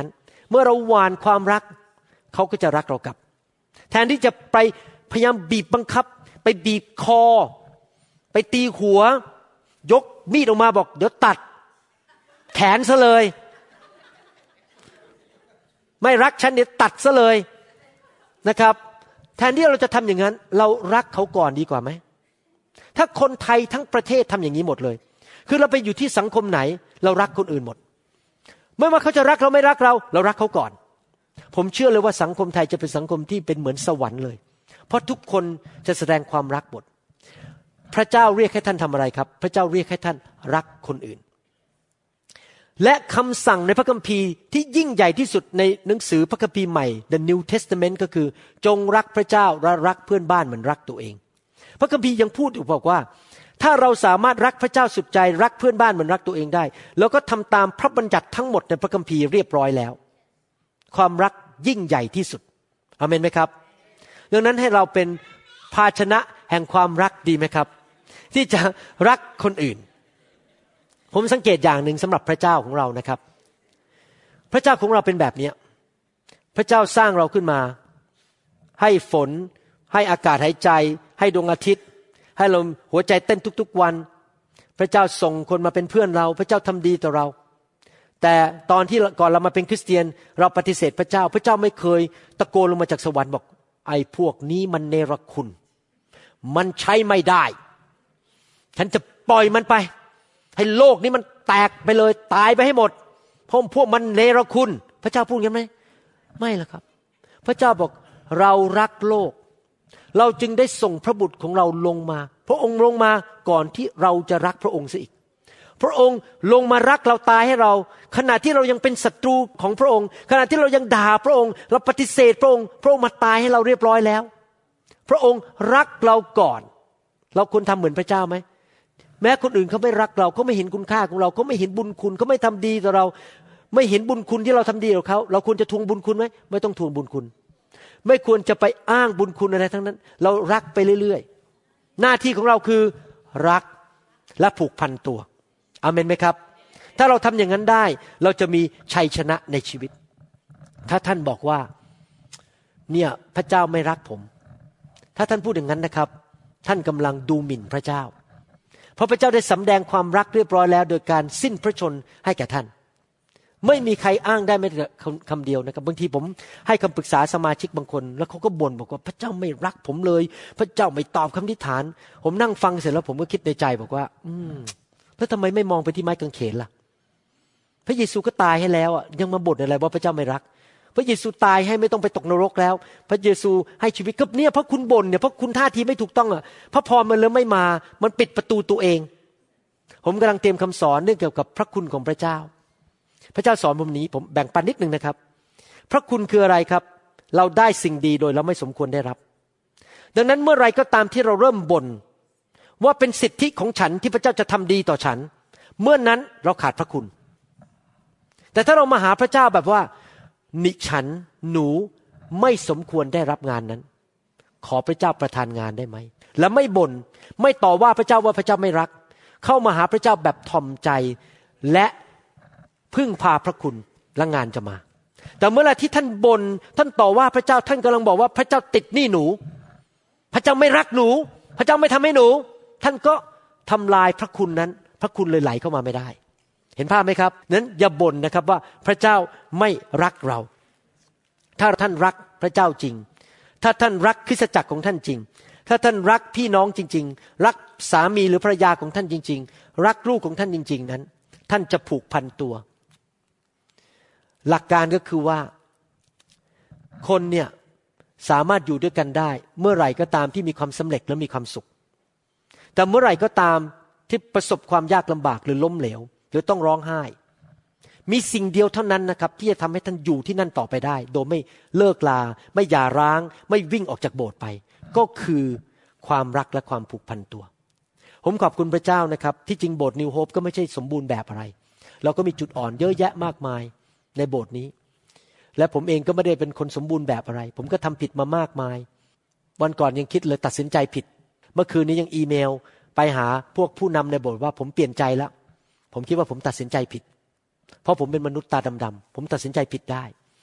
เมื่อเราหว่านความรักเขาก็จะรักเรากลับแทนที่จะไปพยายามบีบบังคับไปบีบคอไปตีหัวยกมีดออกมาบอกเดี๋ยวตัดแขนซะเลยไม่รักฉันเดี๋ยวตัดซะเลยนะครับแทนที่เราจะทำอย่างนั้นเรารักเขาก่อนดีกว่าไหมถ้าคนไทยทั้งประเทศทำอย่างนี้หมดเลยคือเราไปอยู่ที่สังคมไหนเรารักคนอื่นหมดไม่ว่าเขาจะรักเราไม่รักเราเรารักเขาก่อนผมเชื่อเลยว่าสังคมไทยจะเป็นสังคมที่เป็นเหมือนสวรรค์เลยเพราะทุกคนจะแสดงความรักหมดพระเจ้าเรียกให้ท่านทำอะไรครับพระเจ้าเรียกให้ท่านรักคนอื่นและคำสั่งในพระคัมภีร์ที่ยิ่งใหญ่ที่สุดในหนังสือพระคัมภีร์ใหม่ The New Testament ก็คือจงรักพระเจ้าและรักเพื่อนบ้านเหมือนรักตัวเองพระคัมภีร์ยังพูดอีกบอกว่าถ้าเราสามารถรักพระเจ้าสุดใจรักเพื่อนบ้านเหมือนรักตัวเองได้แล้วก็ทำตามพระบัญญัติทั้งหมดในพระคัมภีร์เรียบร้อยแล้วความรักยิ่งใหญ่ที่สุดอาเมนไหมครับดังนั้นให้เราเป็นภาชนะแห่งความรักดีไหมครับที่จะรักคนอื่นผมสังเกตอย่างหนึ่งสำหรับพระเจ้าของเรานะครับพระเจ้าของเราเป็นแบบนี้พระเจ้าสร้างเราขึ้นมาให้ฝนให้อากาศหายใจให้ดวงอาทิตย์ให้เราหัวใจเต้นทุกๆวันพระเจ้าส่งคนมาเป็นเพื่อนเราพระเจ้าทำดีต่อเราแต่ตอนที่ก่อนเรามาเป็นคริสเตียนเราปฏิเสธพระเจ้าพระเจ้าไม่เคยตะโกนลงมาจากสวรรค์บอกไอ้พวกนี้มันเนรคุณมันใช้ไม่ได้ฉันจะปล่อยมันไปให้โลกนี้มันแตกไปเลยตายไปให้หมดเพราะพวกมันเนรคุณพระเจ้าพูดงั้นไหมไม่ล่ะครับพระเจ้าบอกเรารักโลกเราจึงได้ส่งพระบุตรของเราลงมาพระองค์ลงมาก่อนที่เราจะรักพระองค์ซะอีกพระองค์ลงมารักเราตายให้เราขณะที่เรายังเป็นศัตรูของพระองค์ขณะที่เรายังด่าพระองค์เราปฏิเสธพระองค์พระองค์มาตายให้เราเรียบร้อยแล้วพระองค์รักเราก่อนเราควรทำเหมือนพระเจ้าไหมแม้คนอื่นเขาไม่รักเราเขาไม่เห็นคุณค่าของเราเขาไม่เห็นบุญคุณเขาไม่ทำดีต่อเราไม่เห็นบุญคุณที่เราทำดีกับเขาเราควรจะทวงบุญคุณไหมไม่ต้องทวงบุญคุณไม่ควรจะไปอ้างบุญคุณอะไรทั้งนั้นเรารักไปเรื่อยๆหน้าที่ของเราคือรักและผูกพันตัวอาเมนไหมครับถ้าเราทำอย่างนั้นได้เราจะมีชัยชนะในชีวิตถ้าท่านบอกว่าเนี่ยพระเจ้าไม่รักผมถ้าท่านพูดอย่างนั้นนะครับท่านกำลังดูหมิ่นพระเจ้าเพราะพระเจ้าได้สำแดงความรักเรียบร้อยแล้วโดยการสิ้นพระชนให้แก่ท่านไม่มีใครอ้างได้แม้แต่คำเดียวนะครับบางทีผมให้คำปรึกษาสมาชิกบางคนแล้วเขาก็บ่นบอกว่าพระเจ้าไม่รักผมเลยพระเจ้าไม่ตอบคำอธิษฐานผมนั่งฟังเสร็จแล้วผมก็คิดในใจบอกว่าอืมแล้วทำไมไม่มองไปที่ไม้กางเขนล่ะพระเยซูก็ตายให้แล้วอ่ะยังมาบ่นอะไรว่าพระเจ้าไม่รักพระเยซูตายให้ไม่ต้องไปตกนรกแล้วพระเยซูให้ชีวิตก็เนี่ยเพราะคุณบ่นเนี่ยเพราะคุณท่าทีไม่ถูกต้องอ่ะพระพรมันเลยไม่มามันปิดประตูตัวเองผมกำลังเตรียมคำสอนเรื่องเกี่ยวกับพระคุณของพระเจ้าพระเจ้าสอนผมนี้ผมแบ่งปันนิดนึงนะครับพระคุณคืออะไรครับเราได้สิ่งดีโดยเราไม่สมควรได้รับดังนั้นเมื่อไรก็ตามที่เราเริ่มบ่นว่าเป็นสิทธิของฉันที่พระเจ้าจะทำดีต่อฉันเมื่อนนั้นเราขาดพระคุณแต่ถ้าเรามาหาพระเจ้าแบบว่านิฉันหนูไม่สมควรได้รับงานนั้นขอพระเจ้าประทานงานได้ไหมและไม่บ่นไม่ต่อว่าพระเจ้าว่าพระเจ้าไม่รักเข้ามาหาพระเจ้าแบบถ่อมใจและพึ่งพาพระคุณและงานจะมาแต่เมื่อไหร่ที่ท่านบ่นท่านต่อว่าพระเจ้าท่านกำลังบอกว่าพระเจ้าติดหนี้หนูพระเจ้าไม่รักหนูพระเจ้าไม่ทำให้หนูท่านก็ทำลายพระคุณนั้นพระคุณเลยไหลเข้ามาไม่ได้เห็นภาพไหมครับนั้นอย่าบ่นนะครับว่าพระเจ้าไม่รักเราถ้าท่านรักพระเจ้าจริงถ้าท่านรักคริสตจักรของท่านจริงถ้าท่านรักพี่น้องจริงๆรักสามีหรือภรรยาของท่านจริงๆรักลูกของท่านจริงๆนั้นท่านจะผูกพันตัวหลักการก็คือว่าคนเนี่ยสามารถอยู่ด้วยกันได้เมื่อไหร่ก็ตามที่มีความสำเร็จและมีความสุขแต่เมื่อไหร่ก็ตามที่ประสบความยากลำบากหรือล้มเหลวหรือต้องร้องไห้มีสิ่งเดียวเท่านั้นนะครับที่จะทำให้ท่านอยู่ที่นั่นต่อไปได้โดยไม่เลิกลาไม่หย่าร้างไม่วิ่งออกจากโบสถ์ไปก็คือความรักและความผูกพันตัวผมขอบคุณพระเจ้านะครับที่จริงโบสถ์นิวโฮปก็ไม่ใช่สมบูรณ์แบบอะไรเราก็มีจุดอ่อนเยอะแยะมากมายในโบสถ์นี้และผมเองก็ไม่ได้เป็นคนสมบูรณ์แบบอะไรผมก็ทำผิดมามากมายวันก่อนยังคิดเลยตัดสินใจผิดเมื่อคืนนี้ยังอีเมลไปหาพวกผู้นำในโบสถ์ว่าผมเปลี่ยนใจแล้วผมคิดว่าผมตัดสินใจผิดเพราะผมเป็นมนุษย์ตาดำๆผมตัดสินใจผิดได้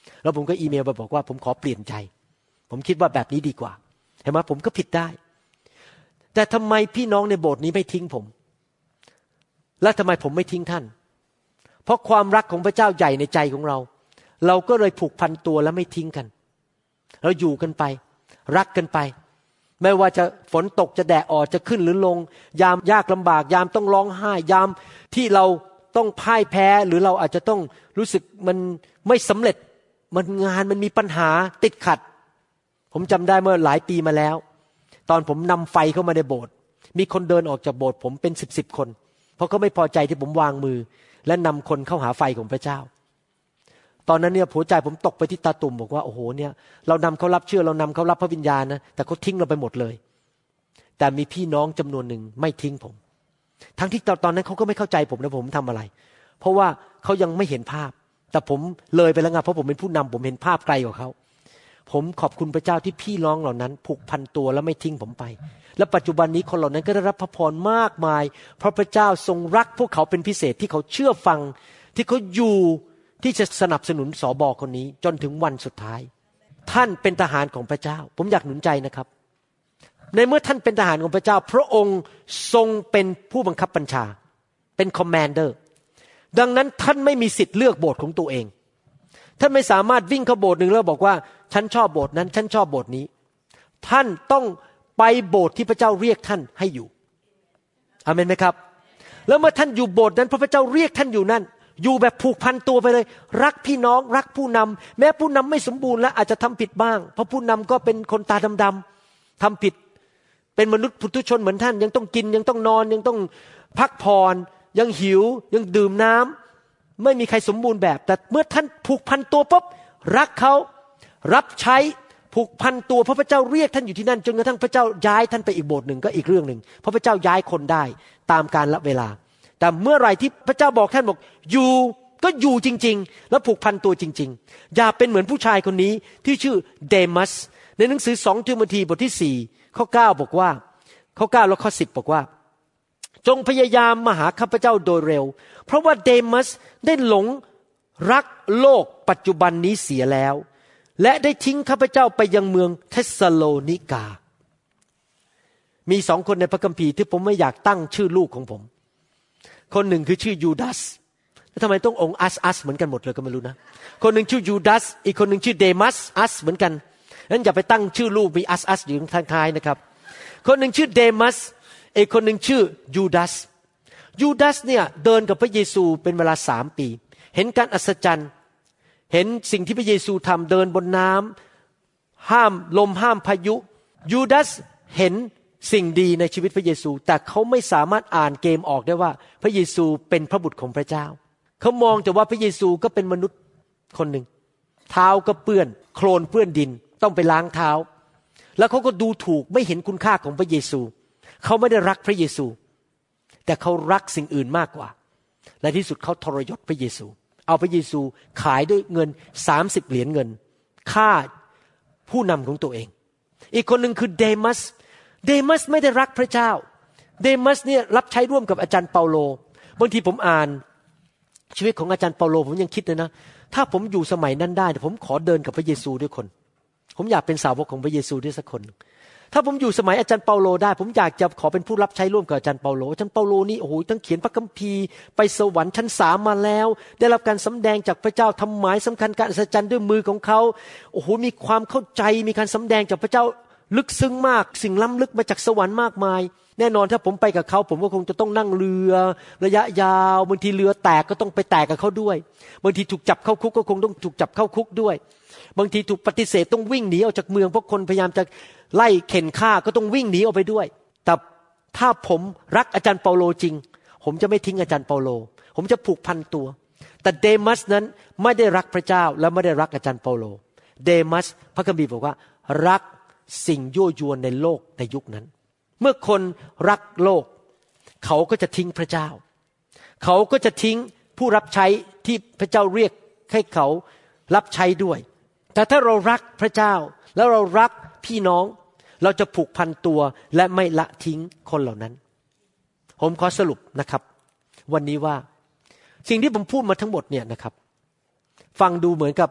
แล้วผมก็อีเมลไปบอกว่าผมขอเปลี่ยนใจผมคิดว่าแบบนี้ดีกว่าเห็นไหมผมก็ผิดได้แต่ทำไมพี่น้องในโบสถ์นี้ไม่ทิ้งผมและทำไมผมไม่ทิ้งท่านเพราะความรักของพระเจ้าใหญ่ในใจของเราเราก็เลยผูกพันตัวและไม่ทิ้งกันเราอยู่กันไปรักกันไปไม่ว่าจะฝนตกจะแดดออกจะขึ้นหรือลงยามยากลำบากยามต้องร้องไห้ยามที่เราต้องพ่ายแพ้หรือเราอาจจะต้องรู้สึกมันไม่สำเร็จมันงานมันมีปัญหาติดขัดผมจำได้เมื่อหลายปีมาแล้วตอนผมนำไฟเข้ามาในโบสถ์มีคนเดินออกจากโบสถ์ผมเป็นสิบสิบคนเพราะเขาไม่พอใจที่ผมวางมือและนำคนเข้าหาไฟของพระเจ้าตอนนั้นเนี่ยหัวใจผมตกไปที่ตาตุ่มบอกว่าโอ้โหเนี่ยเรานำเขารับเชื่อเรานำเขารับพระวิญญาณนะแต่เขาทิ้งเราไปหมดเลยแต่มีพี่น้องจำนวนหนึ่งไม่ทิ้งผมทั้งที่ตอนนั้นเขาก็ไม่เข้าใจผมนะผมทำอะไรเพราะว่าเขายังไม่เห็นภาพแต่ผมเลยไปแล้วไงเพราะผมเป็นผู้นำผมเห็นภาพไกลกว่าเขาผมขอบคุณพระเจ้าที่พี่น้องเหล่านั้นผูกพันตัวและไม่ทิ้งผมไปและปัจจุบันนี้คนเหล่านั้นก็ได้รับพระพรมากมายเพราะพระเจ้าทรงรักพวกเขาเป็นพิเศษที่เขาเชื่อฟังที่เขาอยู่ที่จะสนับสนุนสบคนนี้จนถึงวันสุดท้ายท่านเป็นทหารของพระเจ้าผมอยากหนุนใจนะครับในเมื่อท่านเป็นทหารของพระเจ้าพระองค์ทรงเป็นผู้บังคับบัญชาเป็นคอมมานเดอร์ดังนั้นท่านไม่มีสิทธิ์เลือกโบสถ์ของตัวเองท่านไม่สามารถวิ่งเข้าโบสถ์นึงแล้วบอกว่าฉันชอบโบสถ์นั้นฉันชอบโบสถ์นี้ท่านต้องไปโบสถ์ที่พระเจ้าเรียกท่านให้อยู่อาเมนไหมครับแล้วเมื่อท่านอยู่โบสถ์นั้นพระเจ้าเรียกท่านอยู่นั่นอยู่แบบผูกพันตัวไปเลยรักพี่น้องรักผู้นำแม้ผู้นำไม่สมบูรณ์และอาจจะทำผิดบ้างเพราะผู้นำก็เป็นคนตาดำๆทำผิดเป็นมนุษย์ปุถุชนเหมือนท่านยังต้องกินยังต้องนอนยังต้องพักผ่อนยังหิวยังดื่มน้ำไม่มีใครสมบูรณ์แบบแต่เมื่อท่านผูกพันตัวปุ๊บรักเขารับใช้ผูกพันตัวเพราะพระเจ้าเรียกท่านอยู่ที่นั่นจนกระทั่งพระเจ้าย้ายท่านไปอีกโบสถ์หนึ่งก็อีกเรื่องหนึ่งเพราะพระเจ้าย้ายคนได้ตามกาลเวลาแต่เมื่อไหร่ที่พระเจ้าบอกท่านบอกอยู่ก็อยู่จริงๆแล้วผูกพันตัวจริงๆอย่าเป็นเหมือนผู้ชายคนนี้ที่ชื่อเดมัสในหนังสือสองทิโมธีบทที่สี่ข้อเก้าบอกว่าข้อเก้าและข้อสิบบอกว่าจงพยายามมาหาข้าพเจ้าโดยเร็วเพราะว่าเดมัสได้หลงรักโลกปัจจุบันนี้เสียแล้วและได้ทิ้งข้าพเจ้าไปยังเมืองเทสซาโลนิกามีสองคนในพระคัมภีร์ที่ผมไม่อยากตั้งชื่อลูกของผมคนหนึ่งคือชื่อยูดาสแล้วทำไมต้ององค์อัสอัสเหมือนกันหมดเลยก็ไม่รู้นะคนหนึ่งชื่อยูดาสอีกคนหนึ่งชื่อเดมัสอัสเหมือนกันนั้นอย่าไปตั้งชื่อลูกมีอัสอัสอยู่ทางท้ายนะครับคนหนึ่งชื่อเดมัสอีกคนหนึ่งชื่อยูดาสยูดาสเนี่ยเดินกับพระเยซูเป็นเวลาสามปีเห็นการอัศจรรย์เห็นสิ่งที่พระเยซูทำเดินบนน้ำห้ามลมห้ามพายุยูดาสเห็นสิ่งดีในชีวิตพระเยซูแต่เขาไม่สามารถอ่านเกมออกได้ว่าพระเยซูเป็นพระบุตรของพระเจ้าเขามองแต่ว่าพระเยซูก็เป็นมนุษย์คนหนึ่งเท้าก็เปื้อนโคลนเปื้อนดินต้องไปล้างเท้าแล้วเขาก็ดูถูกไม่เห็นคุณค่าของพระเยซูเขาไม่ได้รักพระเยซูแต่เขารักสิ่งอื่นมากกว่าและที่สุดเขาทรยศพระเยซูเอาพระเยซูขายด้วยเงินสามสิบเหรียญเงินค่าผู้นำของตัวเองอีกคนหนึ่งคือเดมัสเดมัสไม่ได้รักพระเจ้าเดมัสเนี่ยรับใช้ร่วมกับอาจารย์เปาโลบางทีผมอ่านชีวิตของอาจารย์เปาโลผมยังคิดเลยนะถ้าผมอยู่สมัยนั้นได้ผมขอเดินกับพระเยซูด้วยคนผมอยากเป็นสาวกของพระเยซูด้วยสักคนถ้าผมอยู่สมัยอาจารย์เปาโลได้ผมอยากจะขอเป็นผู้รับใช้ร่วมกับอาจารย์เปาโลอาจารย์เปาโลนี่โอ้โหทั้งเขียนพระคัมภีร์ไปสวรรค์ชั้นสามมาแล้วได้รับการสำแดงจากพระเจ้าทำหมายสำคัญการอัศจรรย์ด้วยมือของเขาโอ้โหมีความเข้าใจมีการสำแดงจากพระเจ้าลึกซึ้งมากสิ่งล้ำลึกมาจากสวรรค์มากมายแน่นอนถ้าผมไปกับเขาผมก็คงจะต้องนั่งเรือระยะยาวบางทีเรือแตกก็ต้องไปแตกกับเขาด้วยบางทีถูกจับเข้าคุกก็คงต้องถูกจับเข้าคุกด้วยบางทีถูกปฏิเสธต้องวิ่งหนีออกจากเมืองเพราะคนพยายามจะไล่เข็นฆ่าก็ต้องวิ่งหนีออกไปด้วยแต่ถ้าผมรักอาจารย์เปาโลจริงผมจะไม่ทิ้งอาจารย์เปาโลผมจะผูกพันตัวแต่เดมัสนั้นไม่ได้รักพระเจ้าและไม่ได้รักอาจารย์เปาโลเดมัสพระคัมภีร์บอกว่ารักสิ่งยั่วยวนในโลกในยุคนั้นเมื่อคนรักโลกเขาก็จะทิ้งพระเจ้าเขาก็จะทิ้งผู้รับใช้ที่พระเจ้าเรียกให้เขารับใช้ด้วยแต่ถ้าเรารักพระเจ้าแล้วเรารักพี่น้องเราจะผูกพันตัวและไม่ละทิ้งคนเหล่านั้นผมขอสรุปนะครับวันนี้ว่าสิ่งที่ผมพูดมาทั้งหมดเนี่ยนะครับฟังดูเหมือนกับ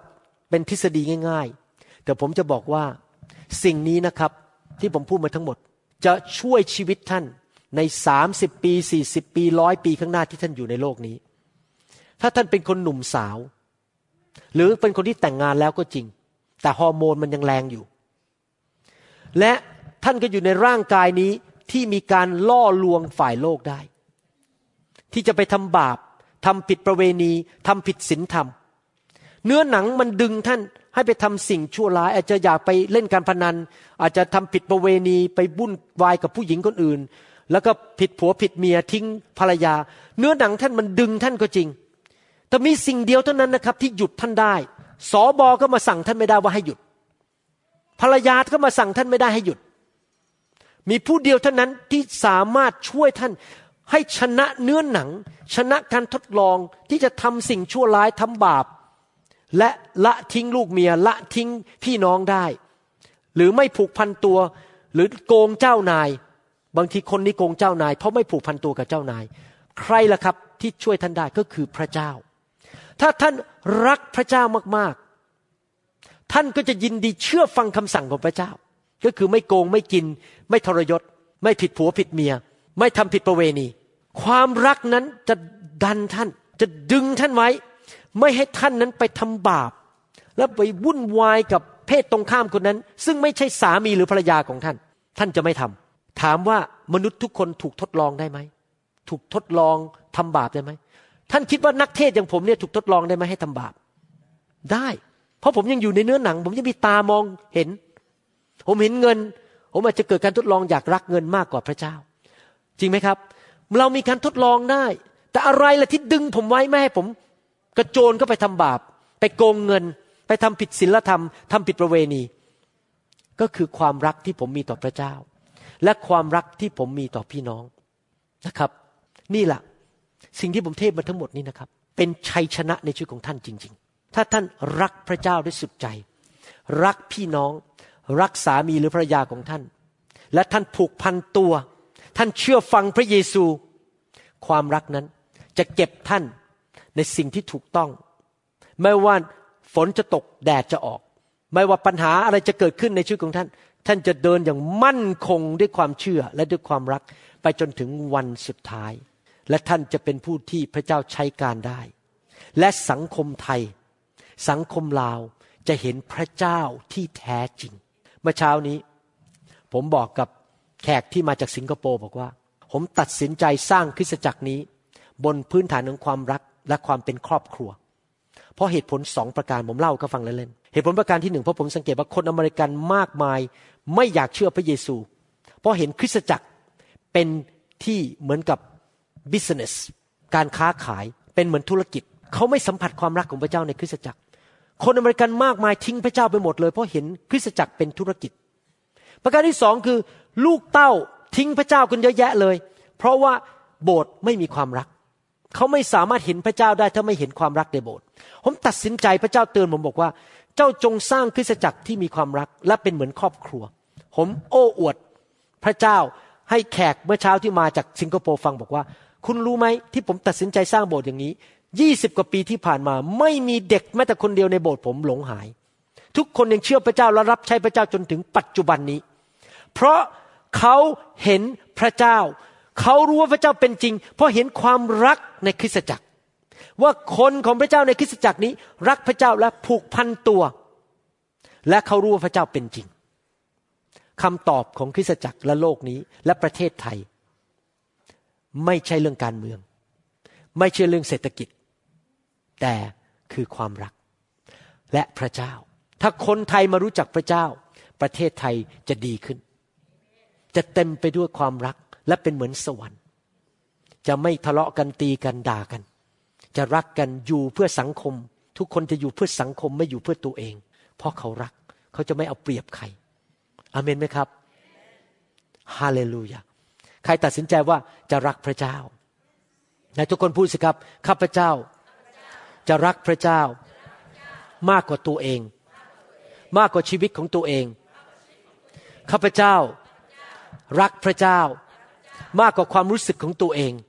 เป็นทฤษฎีง่ายๆแต่ผมจะบอกว่าสิ่งนี้นะครับที่ผมพูดมาทั้งหมดจะช่วยชีวิตท่านในสามสิบปีสี่สิบปีหนึ่งร้อยปีข้างหน้าที่ท่านอยู่ในโลกนี้ถ้าท่านเป็นคนหนุ่มสาวหรือเป็นคนที่แต่งงานแล้วก็จริงแต่ฮอร์โมนมันยังแรงอยู่และท่านก็อยู่ในร่างกายนี้ที่มีการล่อลวงฝ่ายโลกได้ที่จะไปทำบาปทำผิดประเวณีทำผิดศีลธรรมเนื้อหนังมันดึงท่านให้ไปทำสิ่งชั่วร้ายอาจจะอยากไปเล่นการพนันอาจจะทำผิดประเวณีไปวุ่นวายกับผู้หญิงคนอื่นแล้วก็ผิดผัวผิดเมียทิ้งภรรยาเนื้อหนังท่านมันดึงท่านก็จริงแต่มีสิ่งเดียวเท่านั้นนะครับที่หยุดท่านได้สบก็มาสั่งท่านไม่ได้ว่าให้หยุดภรรยาก็มาสั่งท่านไม่ได้ให้หยุดมีผู้เดียวเท่านั้นที่สามารถช่วยท่านให้ชนะเนื้อหนังชนะการทดลองที่จะทำสิ่งชั่วร้ายทำบาปและละทิ้งลูกเมียละทิ้งพี่น้องได้หรือไม่ผูกพันตัวหรือโกงเจ้านายบางทีคนนี้โกงเจ้านายเพราะไม่ผูกพันตัวกับเจ้านายใครล่ะครับที่ช่วยท่านได้ก็คือพระเจ้าถ้าท่านรักพระเจ้ามากๆท่านก็จะยินดีเชื่อฟังคำสั่งของพระเจ้าก็คือไม่โกงไม่กินไม่ทรยศไม่ผิดผัวผิดเมียไม่ทำผิดประเวณีความรักนั้นจะดันท่านจะดึงท่านไว้ไม่ให้ท่านนั้นไปทำบาปแล้วไปวุ่นวายกับเพศตรงข้ามคนนั้นซึ่งไม่ใช่สามีหรือภรรยาของท่านท่านจะไม่ทำถามว่ามนุษย์ทุกคนถูกทดลองได้ไหมถูกทดลองทำบาปได้ไหมท่านคิดว่านักเทศอย่างผมเนี่ยถูกทดลองได้ไหมให้ทำบาปได้เพราะผมยังอยู่ในเนื้อหนังผมยังมีตามองเห็นผมเห็นเงินผมอาจจะเกิดการทดลองอยากรักเงินมากกว่าพระเจ้าจริงไหมครับเรามีการทดลองได้แต่อะไรล่ะที่ดึงผมไว้ไม่ให้ผมกระโจนเข้าไปทำบาปไปโกงเงินไปทำผิดศีลธรรมทำผิดประเวณีก็คือความรักที่ผมมีต่อพระเจ้าและความรักที่ผมมีต่อพี่น้องนะครับนี่แหละสิ่งที่ผมเทศมาทั้งหมดนี้นะครับเป็นชัยชนะในชีวิตของท่านจริงๆถ้าท่านรักพระเจ้าด้วยสุดใจรักพี่น้องรักสามีหรือภรรยาของท่านและท่านผูกพันตัวท่านเชื่อฟังพระเยซูความรักนั้นจะเก็บท่านในสิ่งที่ถูกต้องไม่ว่าฝนจะตกแดดจะออกไม่ว่าปัญหาอะไรจะเกิดขึ้นในชีวิตของท่านท่านจะเดินอย่างมั่นคงด้วยความเชื่อและด้วยความรักไปจนถึงวันสุดท้ายและท่านจะเป็นผู้ที่พระเจ้าใช้การได้และสังคมไทยสังคมลาวจะเห็นพระเจ้าที่แท้จริงเมื่อเช้านี้ผมบอกกับแขกที่มาจากสิงคโปร์บอกว่าผมตัดสินใจสร้างคริสตจักรนี้บนพื้นฐานของความรักและความเป็นครอบครัวเพราะเหตุผลสองประการผมเล่าก็ฟังเล่นๆเหตุผลประการที่หนึ่งเพราะผมสังเกตว่าคนอเมริกันมากมายไม่อยากเชื่อพระเยซูเพราะเห็นคริสตจักรเป็นที่เหมือนกับ business การค้าขายเป็นเหมือนธุรกิจเขาไม่สัมผัสความรักของพระเจ้าในคริสตจักรคนอเมริกันมากมายทิ้งพระเจ้าไปหมดเลยเพราะเห็นคริสตจักรเป็นธุรกิจประการที่สองคือลูกเต้าทิ้งพระเจ้ากันเยอะแยะเลยเพราะว่าโบสถ์ไม่มีความรักเขาไม่สามารถเห็นพระเจ้าได้ถ้าไม่เห็นความรักในโบสถ์ผมตัดสินใจพระเจ้าเตือนผมบอกว่าเจ้าจงสร้างคริสตจักรที่มีความรักและเป็นเหมือนครอบครัวผมโอ้อวดพระเจ้าให้แขกเมื่อเช้าที่มาจากสิงคโปร์ฟังบอกว่าคุณรู้ไหมที่ผมตัดสินใจสร้างโบสถ์อย่างนี้ยี่สิบกว่าปีที่ผ่านมาไม่มีเด็กแม้แต่คนเดียวในโบสถ์ผมหลงหายทุกคนยังเชื่อพระเจ้าและรับใช้พระเจ้าจนถึงปัจจุบันนี้เพราะเขาเห็นพระเจ้าเขารู้ว่าพระเจ้าเป็นจริงเพราะเห็นความรักในคริสตจักรว่าคนของพระเจ้าในคริสตจักรนี้รักพระเจ้าและผูกพันตัวและเขารู้ว่าพระเจ้าเป็นจริงคำตอบของคริสตจักรและโลกนี้และประเทศไทยไม่ใช่เรื่องการเมืองไม่ใช่เรื่องเศรษฐกิจแต่คือความรักและพระเจ้าถ้าคนไทยมารู้จักพระเจ้าประเทศไทยจะดีขึ้นจะเต็มไปด้วยความรักและเป็นเหมือนสวรรค์จะไม่ทะเลาะกันตีกันด่ากันจะรักกันอยู่เพื่อสังคมทุกคนจะอยู่เพื่อสังคมไม่อยู่เพื่อตัวเองเพราะเขารักเขาจะไม่เอาเปรียบใครอาเมนไหมครับฮาเลลูยาใครตัดสินใจว่าจะรักพระเจ้าและทุกคนพูดสิครับข้าพเจ้าจะรักพระเจ้ามากกว่าตัวเองมากกว่าชีวิตของตัวเองข้าพเจ้ารักพระเจ้ามากกว่าความรู้สึกของตัวเอง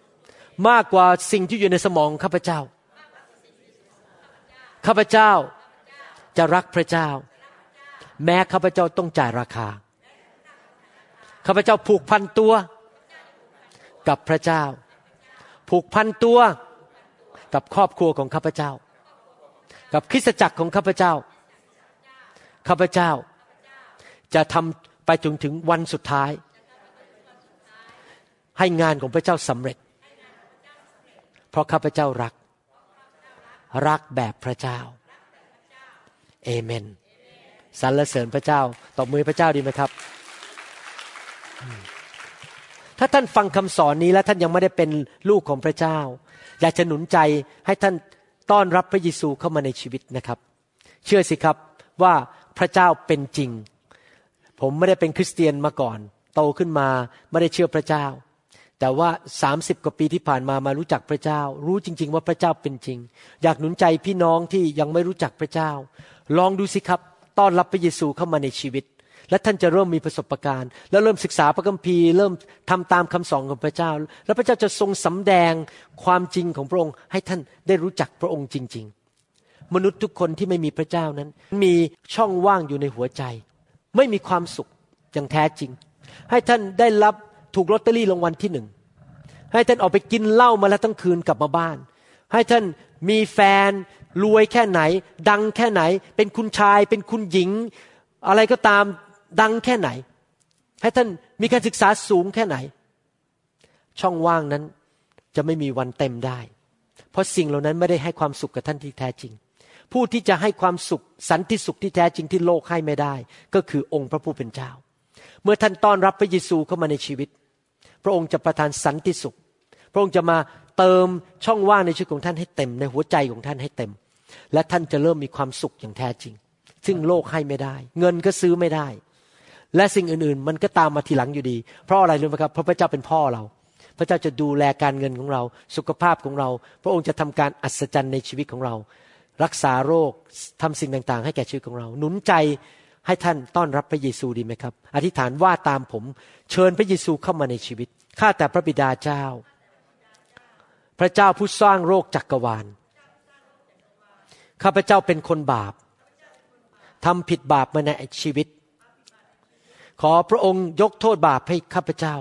มากกว่าสิ่งที่อยู่ในสมองข้าพเจ้าข้าพเจ้าจะรักพระเจ้าแม้ข้าพเจ้าต้องจ่ายราคาข้าพเจ้าผูกพันตัวกับพระเจ้าผูกพันตัวกับครอบครัวของข้าพเจ้ากับคริสตจักรของข้าพเจ้าข้าพเจ้าจะทำไปจนถึงวันสุดท้ายให้งานของพระเจ้าสำเร็จเพราะข้าพเจ้ารักรักแบบพระเจ้าเอเมนสรรเสริญพระเจ้าตบมือพระเจ้าดีไหมครับถ้าท่านฟังคำสอนนี้แล้วท่านยังไม่ได้เป็นลูกของพระเจ้าอยากจะหนุนใจให้ท่านต้อนรับพระเยซูเข้ามาในชีวิตนะครับเชื่อสิครับว่าพระเจ้าเป็นจริงผมไม่ได้เป็นคริสเตียนมาก่อนโตขึ้นมาไม่ได้เชื่อพระเจ้าแต่ว่าสามสิบกว่าปีที่ผ่านมามารู้จักพระเจ้ารู้จริงๆว่าพระเจ้าเป็นจริงอยากหนุนใจพี่น้องที่ยังไม่รู้จักพระเจ้าลองดูสิครับต้อนรับพระเยซูเข้ามาในชีวิตและท่านจะเริ่มมีประสบการณ์แล้วเริ่มศึกษาพระคัมภีร์เริ่มทำตามคำสอนของพระเจ้าแล้วพระเจ้าจะทรงสำแดงความจริงของพระองค์ให้ท่านได้รู้จักพระองค์จริงๆมนุษย์ทุกคนที่ไม่มีพระเจ้านั้นมีช่องว่างอยู่ในหัวใจไม่มีความสุขอย่างแท้จริงให้ท่านได้รับถูกลอตเตอรี่รางวัลที่หนึ่งให้ท่านออกไปกินเหล้ามาแล้วทั้งคืนกลับมาบ้านให้ท่านมีแฟนรวยแค่ไหนดังแค่ไหนเป็นคุณชายเป็นคุณหญิงอะไรก็ตามดังแค่ไหนให้ท่านมีการศึกษาสูงแค่ไหนช่องว่างนั้นจะไม่มีวันเต็มได้เพราะสิ่งเหล่านั้นไม่ได้ให้ความสุขกับท่านที่แท้จริงผู้ที่จะให้ความสุขสันติสุขที่แท้จริงที่โลกให้ไม่ได้ก็คือองค์พระผู้เป็นเจ้าเมื่อท่านต้อนรับพระเยซูเข้ามาในชีวิตพระองค์จะประทานสันติสุขพระองค์จะมาเติมช่องว่างในชีวิตของท่านให้เต็มในหัวใจของท่านให้เต็มและท่านจะเริ่มมีความสุขอย่างแท้จริงซึ่งโลกให้ไม่ได้เงินก็ซื้อไม่ได้และสิ่งอื่นๆมันก็ตามมาทีหลังอยู่ดีเพราะอะไรรู้ไหมครับเพราะพระเจ้าเป็นพ่อเราพระเจ้าจะดูแลการเงินของเราสุขภาพของเราพระองค์จะทำการอัศจรรย์ในชีวิตของเรารักษาโรคทำสิ่งต่างๆให้แก่ชีวิตของเราหนุนใจให้ท่านต้อนรับพระเยซูดีไหมครับอธิษฐานว่าตามผมเชิญพระเยซูเข้ามาในชีวิตข้าแต่พระบิดาเจ้าพระเจ้าผู้สร้างโลกจักรวาลข้าพเจ้าเป็นคนบาปทำผิดบาปมาในชีวิตขอพระองค์ยกโทษบาปให้ข้าพเจ้า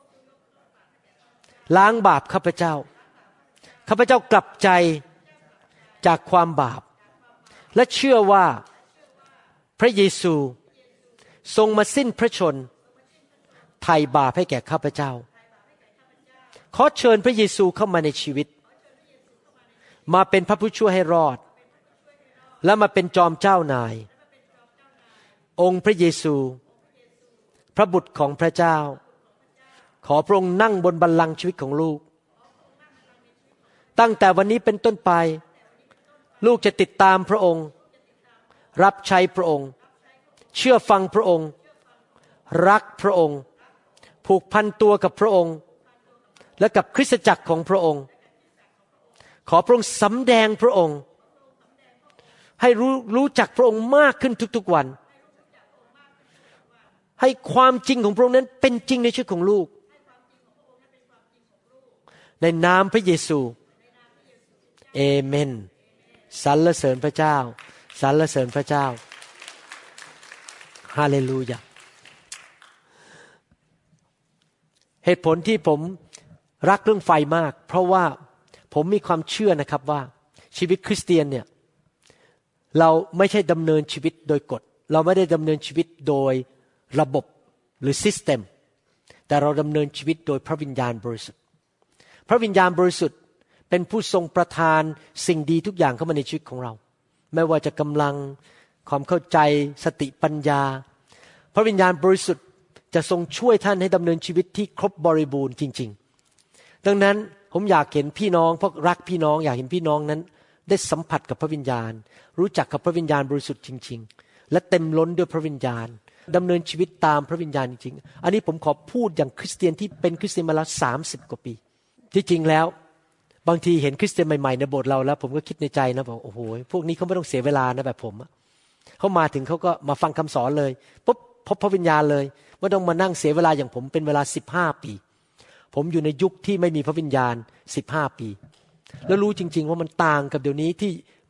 ล้างบาปข้าพเจ้าข้าพเจ้ากลับใจจากความบาปและเชื่อว่าพระเยซูทรงมาสิ้นพระชนไถ่บาปให้แก่ข้าพเจ้าขอเชิญพระเยซูเข้ามาในชีวิตมาเป็นพระผู้ช่วยให้รอดและมาเป็นจอมเจ้านายองค์พระเยซูพระบุตรของพระเจ้าขอพระองค์นั่งบนบัลลังก์ชีวิตของลูกตั้งแต่วันนี้เป็นต้นไปลูกจะติดตามพระองค์รับใช้พระองค์เชื่อฟังพระองค์รักพระองค์ผูกพันตัวกับพระองค์และกับคริสตจักรของพระองค์ขอพระองค์สำแดงพระองค์ให้รู้รู้จักพระองค์มากขึ้นทุกๆวันให้ความจริงของพระองค์นั้นเป็นจริงในชีวิตของลูกในนามพระเยซูเอเมนสรรเสริญพระเจ้าสรรเสริญพระเจ้าฮาเลลูยาเหตุผลที่ผมรักเรื่องไฟมากเพราะว่าผมมีความเชื่อนะครับว่าชีวิตคริสเตียนเนี่ยเราไม่ใช่ดำเนินชีวิตโดยกฎเราไม่ได้ดำเนินชีวิตโดยระบบหรือซิสเต็มแต่เราดำเนินชีวิตโดยพระวิญญาณบริสุทธิ์พระวิญญาณบริสุทธิ์เป็นผู้ทรงประทานสิ่งดีทุกอย่างเข้ามาในชีวิตของเราไม่ว่าจะกำลังความเข้าใจสติปัญญาพระวิญญาณบริสุทธิ์จะทรงช่วยท่านให้ดำเนินชีวิตที่ครบบริบูรณ์จริงๆดังนั้นผมอยากเห็นพี่น้องเพราะรักพี่น้องอยากเห็นพี่น้องนั้นได้สัมผัสกับพระวิญญาณรู้จักกับพระวิญญาณบริสุทธิ์จริงๆและเต็มล้นด้วยพระวิญญาณดำเนินชีวิตตามพระวิญญาณจริงๆอันนี้ผมขอพูดอย่างคริสเตียนที่เป็นคริสเตียนมาแล้วสามสิบกว่าปีที่จริงแล้วบางทีเห็นคริสเตียนใหม่ๆในโบสถ์เราแล้วผมก็คิดในใจนะบอกโอ้โหพวกนี้เขาไม่ต้องเสียเวลานะแบบผมเขามาถึงเขาก็มาฟังคำสอนเลยปุ๊บพบพระวิญญาณเลยไม่ต้องมานั่งเสียเวลาอย่างผมเป็นเวลาสิบห้าปีผมอยู่ในยุคที่ไม่มีพระวิญญาณสิบห้าปีแล้วรู้จริงๆว่ามันต่างกับเดี๋ยวนี้ที่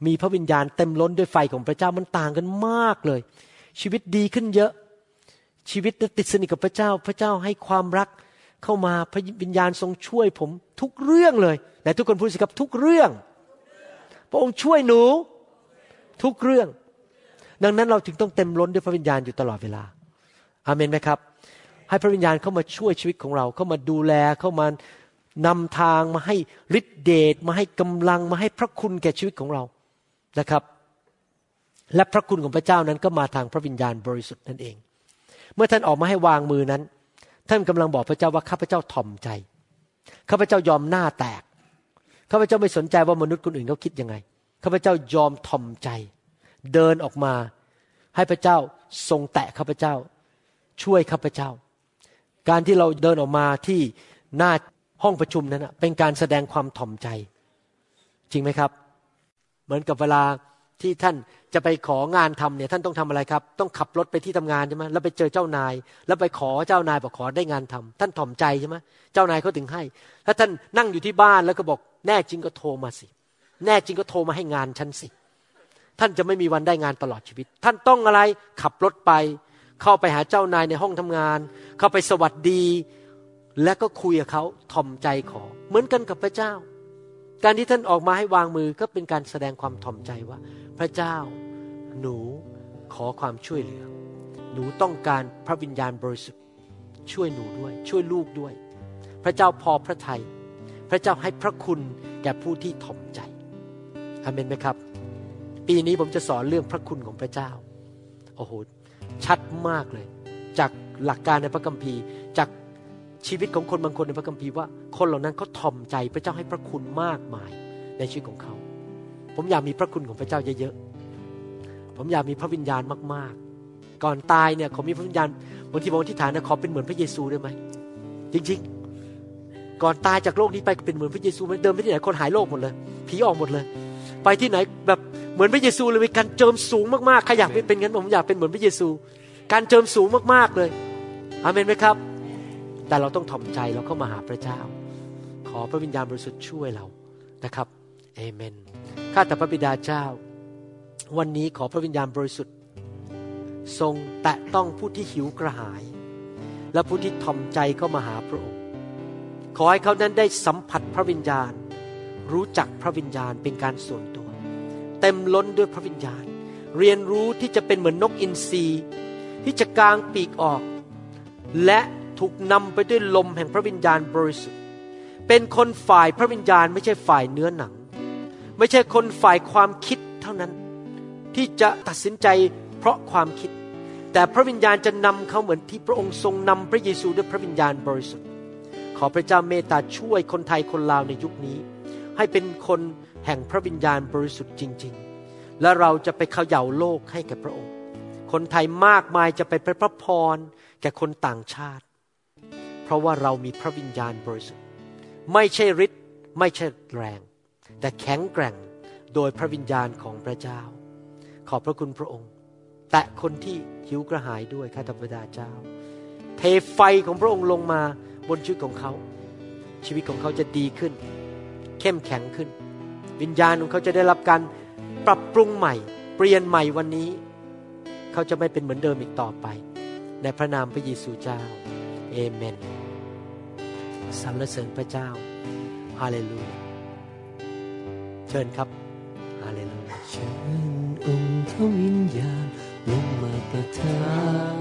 มีพระวิญญาณเต็มล้นด้วยไฟของพระเจ้ามันต่างกันมากเลยชีวิตดีขึ้นเยอะชีวิตติดสนิทกับพระเจ้าพระเจ้าให้ความรักเข้ามาพระวิญญาณทรงช่วยผมทุกเรื่องเลยแต่ทุกคนพูดสิครับทุกเรื่องพระองค์ช่วยหนูทุกเรื่องดังนั้นเราจึงต้องเต็มล้นด้วยพระวิญญาณอยู่ตลอดเวลาอาเมนไหมครับให้พระวิญญาณเข้ามาช่วยชีวิตของเราเข้ามาดูแลเข้ามานำทางมาให้ฤทธิเดชมาให้กำลังมาให้พระคุณแก่ชีวิตของเรานะครับและพระคุณของพระเจ้านั้นก็มาทางพระวิญญาณบริสุทธิ์นั่นเองเมื่อท่านออกมาให้วางมือนั้นท่านกำลังบอกพระเจ้าว่าข้าพเจ้าถ่อมใจข้าพเจ้ายอมหน้าแตกข้าพเจ้าไม่สนใจว่ามนุษย์คนอื่นเขาคิดยังไงข้าพเจ้ายอมถ่อมใจเดินออกมาให้พระเจ้าทรงแตะข้าพเจ้าช่วยข้าพเจ้าการที่เราเดินออกมาที่หน้าห้องประชุมนั้นเป็นการแสดงความถ่อมใจจริงไหมครับเหมือนกับเวลาที่ท่านจะไปของานทำเนี่ยท่านต้องทำอะไรครับต้องขับรถไปที่ทำงานใช่ไหมแล้วไปเจอเจ้านายแล้วไปขอเจ้านายบอกขอได้งานทำท่านถ่อมใจใช่ไหมเจ้านายเขาถึงให้ถ้าท่านนั่งอยู่ที่บ้านแล้วก็บอกแน่จริงก็โทรมาสิแน่จริงก็โทรมาให้งานฉันสิท่านจะไม่มีวันได้งานตลอดชีวิตท่านต้องอะไรขับรถไปเข้าไปหาเจ้านายในห้องทำงานเข้าไปสวัสดีและก็คุยกับเขาถ่อมใจขอเหมือนกันกับพระเจ้าการที่ท่านออกมาให้วางมือก็เป็นการแสดงความถ่อมใจว่าพระเจ้าหนูขอความช่วยเหลือหนูต้องการพระวิญญาณบริสุทธิ์ช่วยหนูด้วยช่วยลูกด้วยพระเจ้าพอพระทัยพระเจ้าให้พระคุณแก่ผู้ที่ถ่อมใจอาเมนไหมครับปีนี้ผมจะสอนเรื่องพระคุณของพระเจ้าโอ้โหชัดมากเลยจากหลักการในพระคัมภีร์จากชีวิตของคนบางคนในพระคัมภีร์ว่าคนเหล่านั้นเขาถ่อมใจพระเจ้าให้พระคุณมากมายในชีวิตของเขาผมอยากมีพระคุณของพระเจ้าเยอะๆผมอยากมีพระวิญญาณมากๆก่อนตายเนี่ยขอมีพระวิญญาณบางทีผมอธิษฐานนะขอเป็นเหมือนพระเยซูได้ไหมจริงๆก่อนตายจากโลกนี้ไปเป็นเหมือนพระเยซูไหมเดินไปที่ไหนคนหายโรคหมดเลยผีออกหมดเลยไปที่ไหนแบบเหมือนพระเยซูเลยมีการเจิมสูงมากๆใครอยากเป็นงั้นผมอยากเป็นเหมือนพระเยซูการเจิมสูงมากๆเลยอาเมนไหมครับแต่เราต้องถ่อมใจเราเข้ามาหาพระเจ้าขอพระวิญญาณบริสุทธิ์ช่วยเรานะครับเอเมนข้าแต่พระบิดาเจ้าวันนี้ขอพระวิญญาณบริสุทธิ์ทรงแตะต้องผู้ที่หิวกระหายและผู้ที่ถ่อมใจเข้ามาหาพระองค์ขอให้เขานั้นได้สัมผัสพระวิญญาณรู้จักพระวิญญาณเป็นการส่วนตัวเต็มล้นด้วยพระวิญญาณเรียนรู้ที่จะเป็นเหมือนนกอินทรีที่จะกางปีกออกและถูกนำไปด้วยลมแห่งพระวิญญาณบริสุทธิ์เป็นคนฝ่ายพระวิญญาณไม่ใช่ฝ่ายเนื้อหนังไม่ใช่คนฝ่ายความคิดเท่านั้นที่จะตัดสินใจเพราะความคิดแต่พระวิญญาณจะนำเขาเหมือนที่พระองค์ทรงนำพระเยซูด้วยพระวิญญาณบริสุทธิ์ขอพระเจ้าเมตตาช่วยคนไทยคนลาวในยุคนี้ให้เป็นคนแห่งพระวิญญาณบริสุทธิ์จริงๆและเราจะไปเขย่าโลกให้แก่พระองค์คนไทยมากมายจะไปเป็นพระพรแก่คนต่างชาติเพราะว่าเรามีพระวิญญาณบริสุทธิ์ไม่ใช่ฤทธิ์ไม่ใช่แรงแต่แข็งแกร่งโดยพระวิญญาณของพระเจ้าขอบพระคุณพระองค์แตะคนที่หิวกระหายด้วยข้าแต่พระบิดาเจ้าเทไฟของพระองค์ลงมาบนชีวิตของเขาชีวิตของเขาจะดีขึ้นเข้มแข็งขึ้นวิญญาณของเขาจะได้รับการปรับปรุงใหม่เปลี่ยนใหม่วันนี้เขาจะไม่เป็นเหมือนเดิมอีกต่อไปในพระนามพระเยซูเจ้าเอเมนสรรเสริญพระเจ้าฮาเลลูยาเชิญครับฮาเลลูยา
เชิญองค์พระวิญญาณลงมาประทับ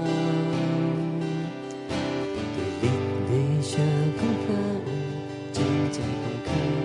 ด้วยฤทธิ์เดชะของพระองค์จงใจของข้า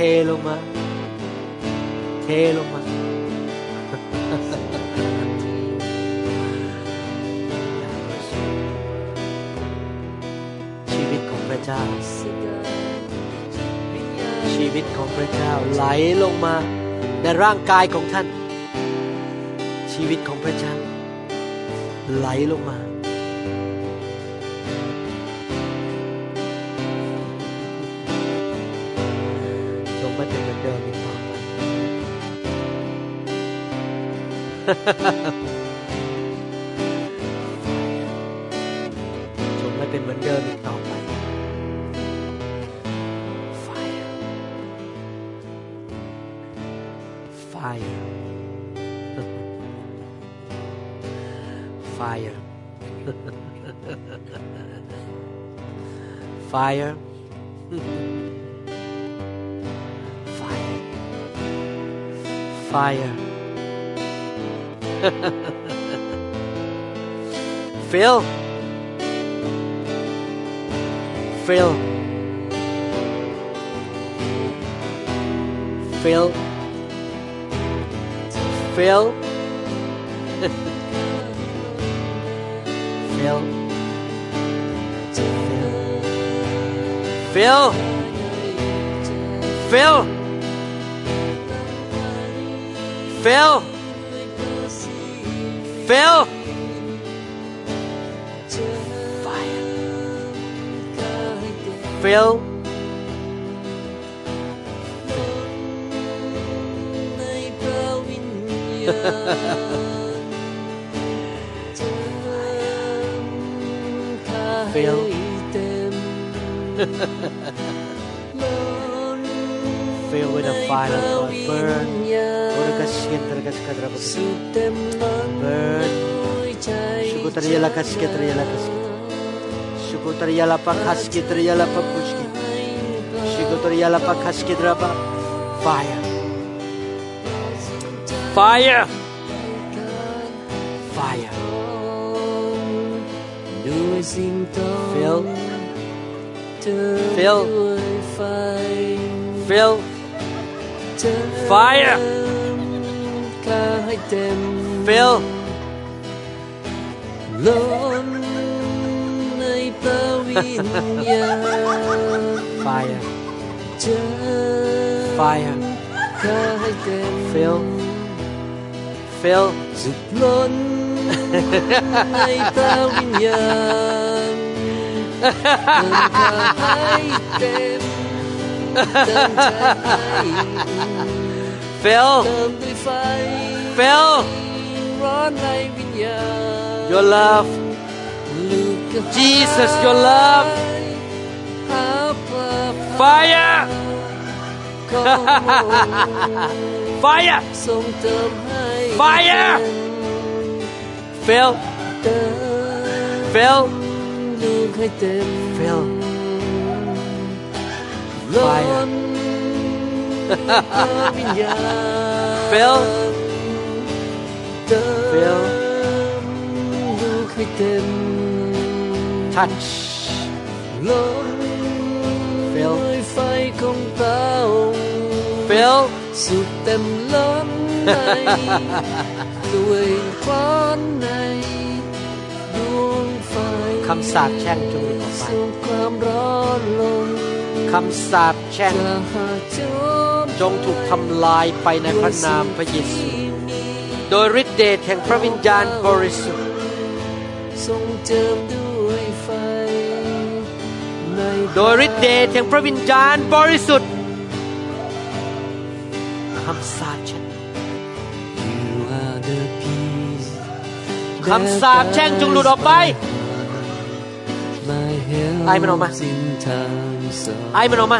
ลงมาเทลงมาชีวิตของพระเจ้าชีวิตของพระเจ้าไหลลงมาในร่างกายของท่านชีวิตของพระเจ้าไหลลงมาจงไม่เป็นเหมือนเดิมอีกต่อไปจงไม่เป็นเหมือนเดิมอีกต่อไป Fire Fire Fire Fire Fire Fire Phil Phil Phil Phil Phil Phil Phil Phil Phil Fire Phil Phil Fill with the fire of God. Burn. Burn. Shukutariya kaskitariya kaskit. Shukutariya pakaskitariya pakushki. Shukutariya pakaskitraba. Fire. Fire. Fire. Fill. Fill. Fill. Fire. Fill. Fire. Fire. Fill. Fill. Fill. Fill. Your love. Jesus, your love. Fire. Fire. Fire. Fill. Fill. Fill. Fire. Fill. Fill. Touch. Fill. Fill. สุดเต็มล้นในด้วยฟ้อนในดวงไฟคำสาปแช่งจงหลุดออกไปความร้อนลงคำสาปแช่งจงถูกทำลายไปในพระนามพระเยซูโดยฤทธิ์เดชแห่งพระวิญญาณบริสุทธิ์ทรงเจิมด้วยไฟโดยฤทธิ์เดชแห่งพระวิญญาณบริสุทธิ์คำสาปแช่งคำสาปแช่งจงหลุดออกไปไอ้มันออกมาไอ้มันออกมา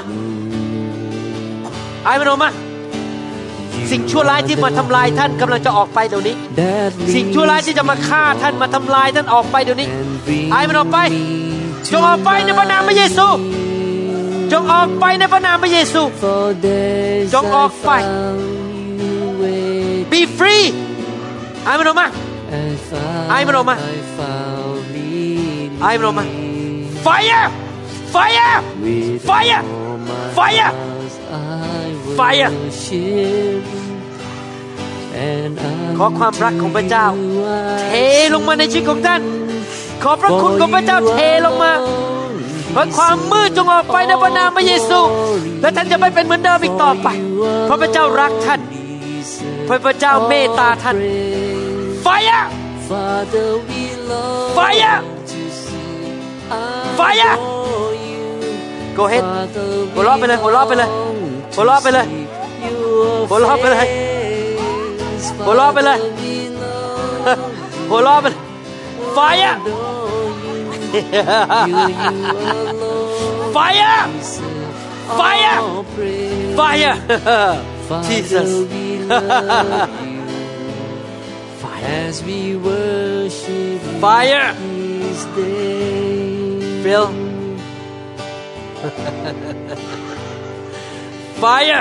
ไอ้มันออกมาสิ่งชั่วร้ายที่มาทำลายท่านกำลังจะออกไปเดี๋ยวนี้สิ่งชั่วร้ายที่จะมาฆ่าท่านมาทำลายท่านออกไปเดี๋ยวนี้ไอ้มันออกไปจงออกไปในพระนามพระเยซูจงออกไปในพระนามพระเยซูจงออกไป be free ไอ้มันออกมาไอ้มันออกมาไอ้มันออกมา fire fire fire fire fire ขอความรักของพระเจ้าเทลงมาในชีวิตของท่านขอพระคุณของพระเจ้าเทลงมาเพราะความมืดจงออกไปในพระนามพระเยซูและท่านจะไม่เป็นเหมือนเดิมอีกต่อไปเพราะพระเจ้ารักท่านเพราะพระเจ้าเมตตาท่าน Fire Fire Fire Go ahead หัวเราะไปเลยหัวเราะไปเลยหัวเราะไปเลยหัวเราะไปเลยหัวเราะไปเลยหัวเราะไปเลย Fire Fire Fire Fire Jesus
As we worship
Fire
this day
Phil Fire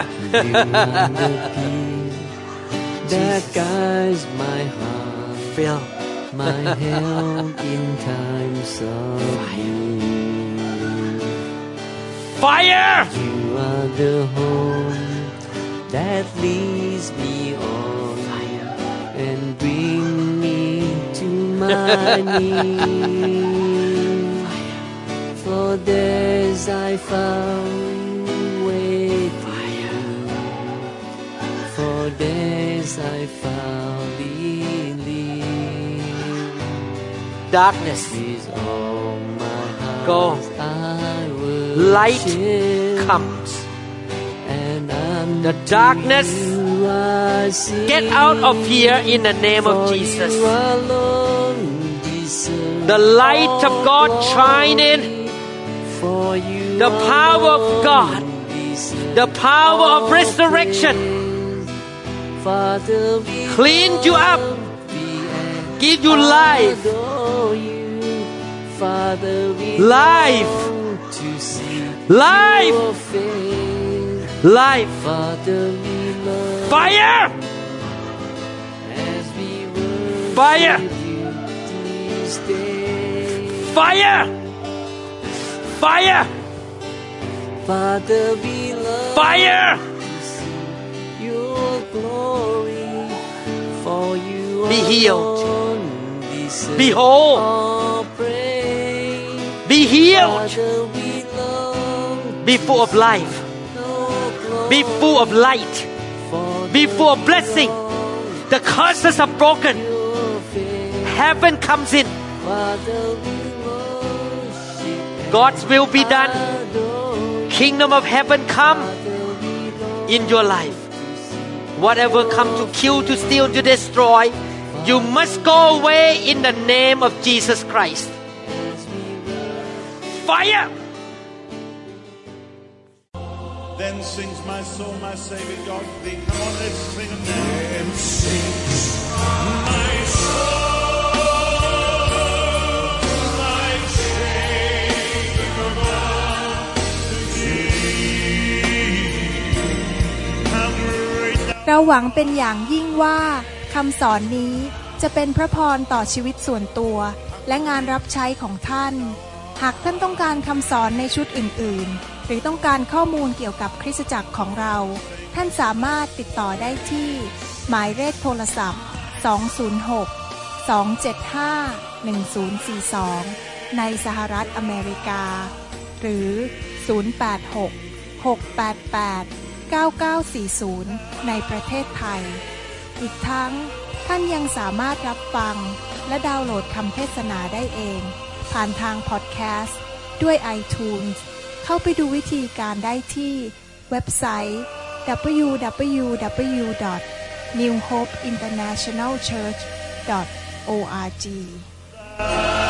that guides my heart
Phil
my help in times of need
Fire
You are the home that leads me on and bring me to my knees for there's I found waiting for there's I found relief
Darkness
is all my heart
Go
I
Light comes
and I'm
The darkness Get out of here in the name of Jesus. The light of God shine in. The power of God. The power of resurrection. Clean you up. Give you life. Life. Life. Life. Fire! Fire! Fire! Fire!
Father, we love
Fire!
your glory, for you
Be healed. Be
whole.
whole. Be healed. Be full of life. Be full of light. Be full of blessing. The curses are broken. Heaven comes in. God's will be done. Kingdom of heaven come in your life. Whatever come to kill, to steal, to destroy, you must go away in the name of Jesus Christ. Fire!
Then sings my soul, my Savior God to thee. Come on, let's sing them now. Then sings my soul, my Savior God to thee. How great thou
เราหวังเป็นอย่างยิ่งว่าคำสอนนี้จะเป็นพระพรต่อชีวิตส่วนตัวและงานรับใช้ของท่านหากท่านต้องการคำสอนในชุดอื่นๆหรือต้องการข้อมูลเกี่ยวกับคริสตจักรของเราท่านสามารถติดต่อได้ที่หมายเลขโทรศัพท์สอง ศูนย์ หก สอง เจ็ด ห้า หนึ่ง ศูนย์ สี่ สองในสหรัฐอเมริกาหรือศูนย์ แปด หก หก แปด แปด เก้า เก้า สี่ ศูนย์ในประเทศไทยอีกทั้งท่านยังสามารถรับฟังและดาวน์โหลดคำเทศนาได้เองผ่านทางพอดแคสต์ด้วย iTunes เข้าไปดูวิธีการได้ที่เว็บไซต์ ดับเบิลยู ดับเบิลยู ดับเบิลยู ดอท นิว โฮป อินเตอร์เนชั่นแนล เชิร์ช ดอท โอ อาร์ จี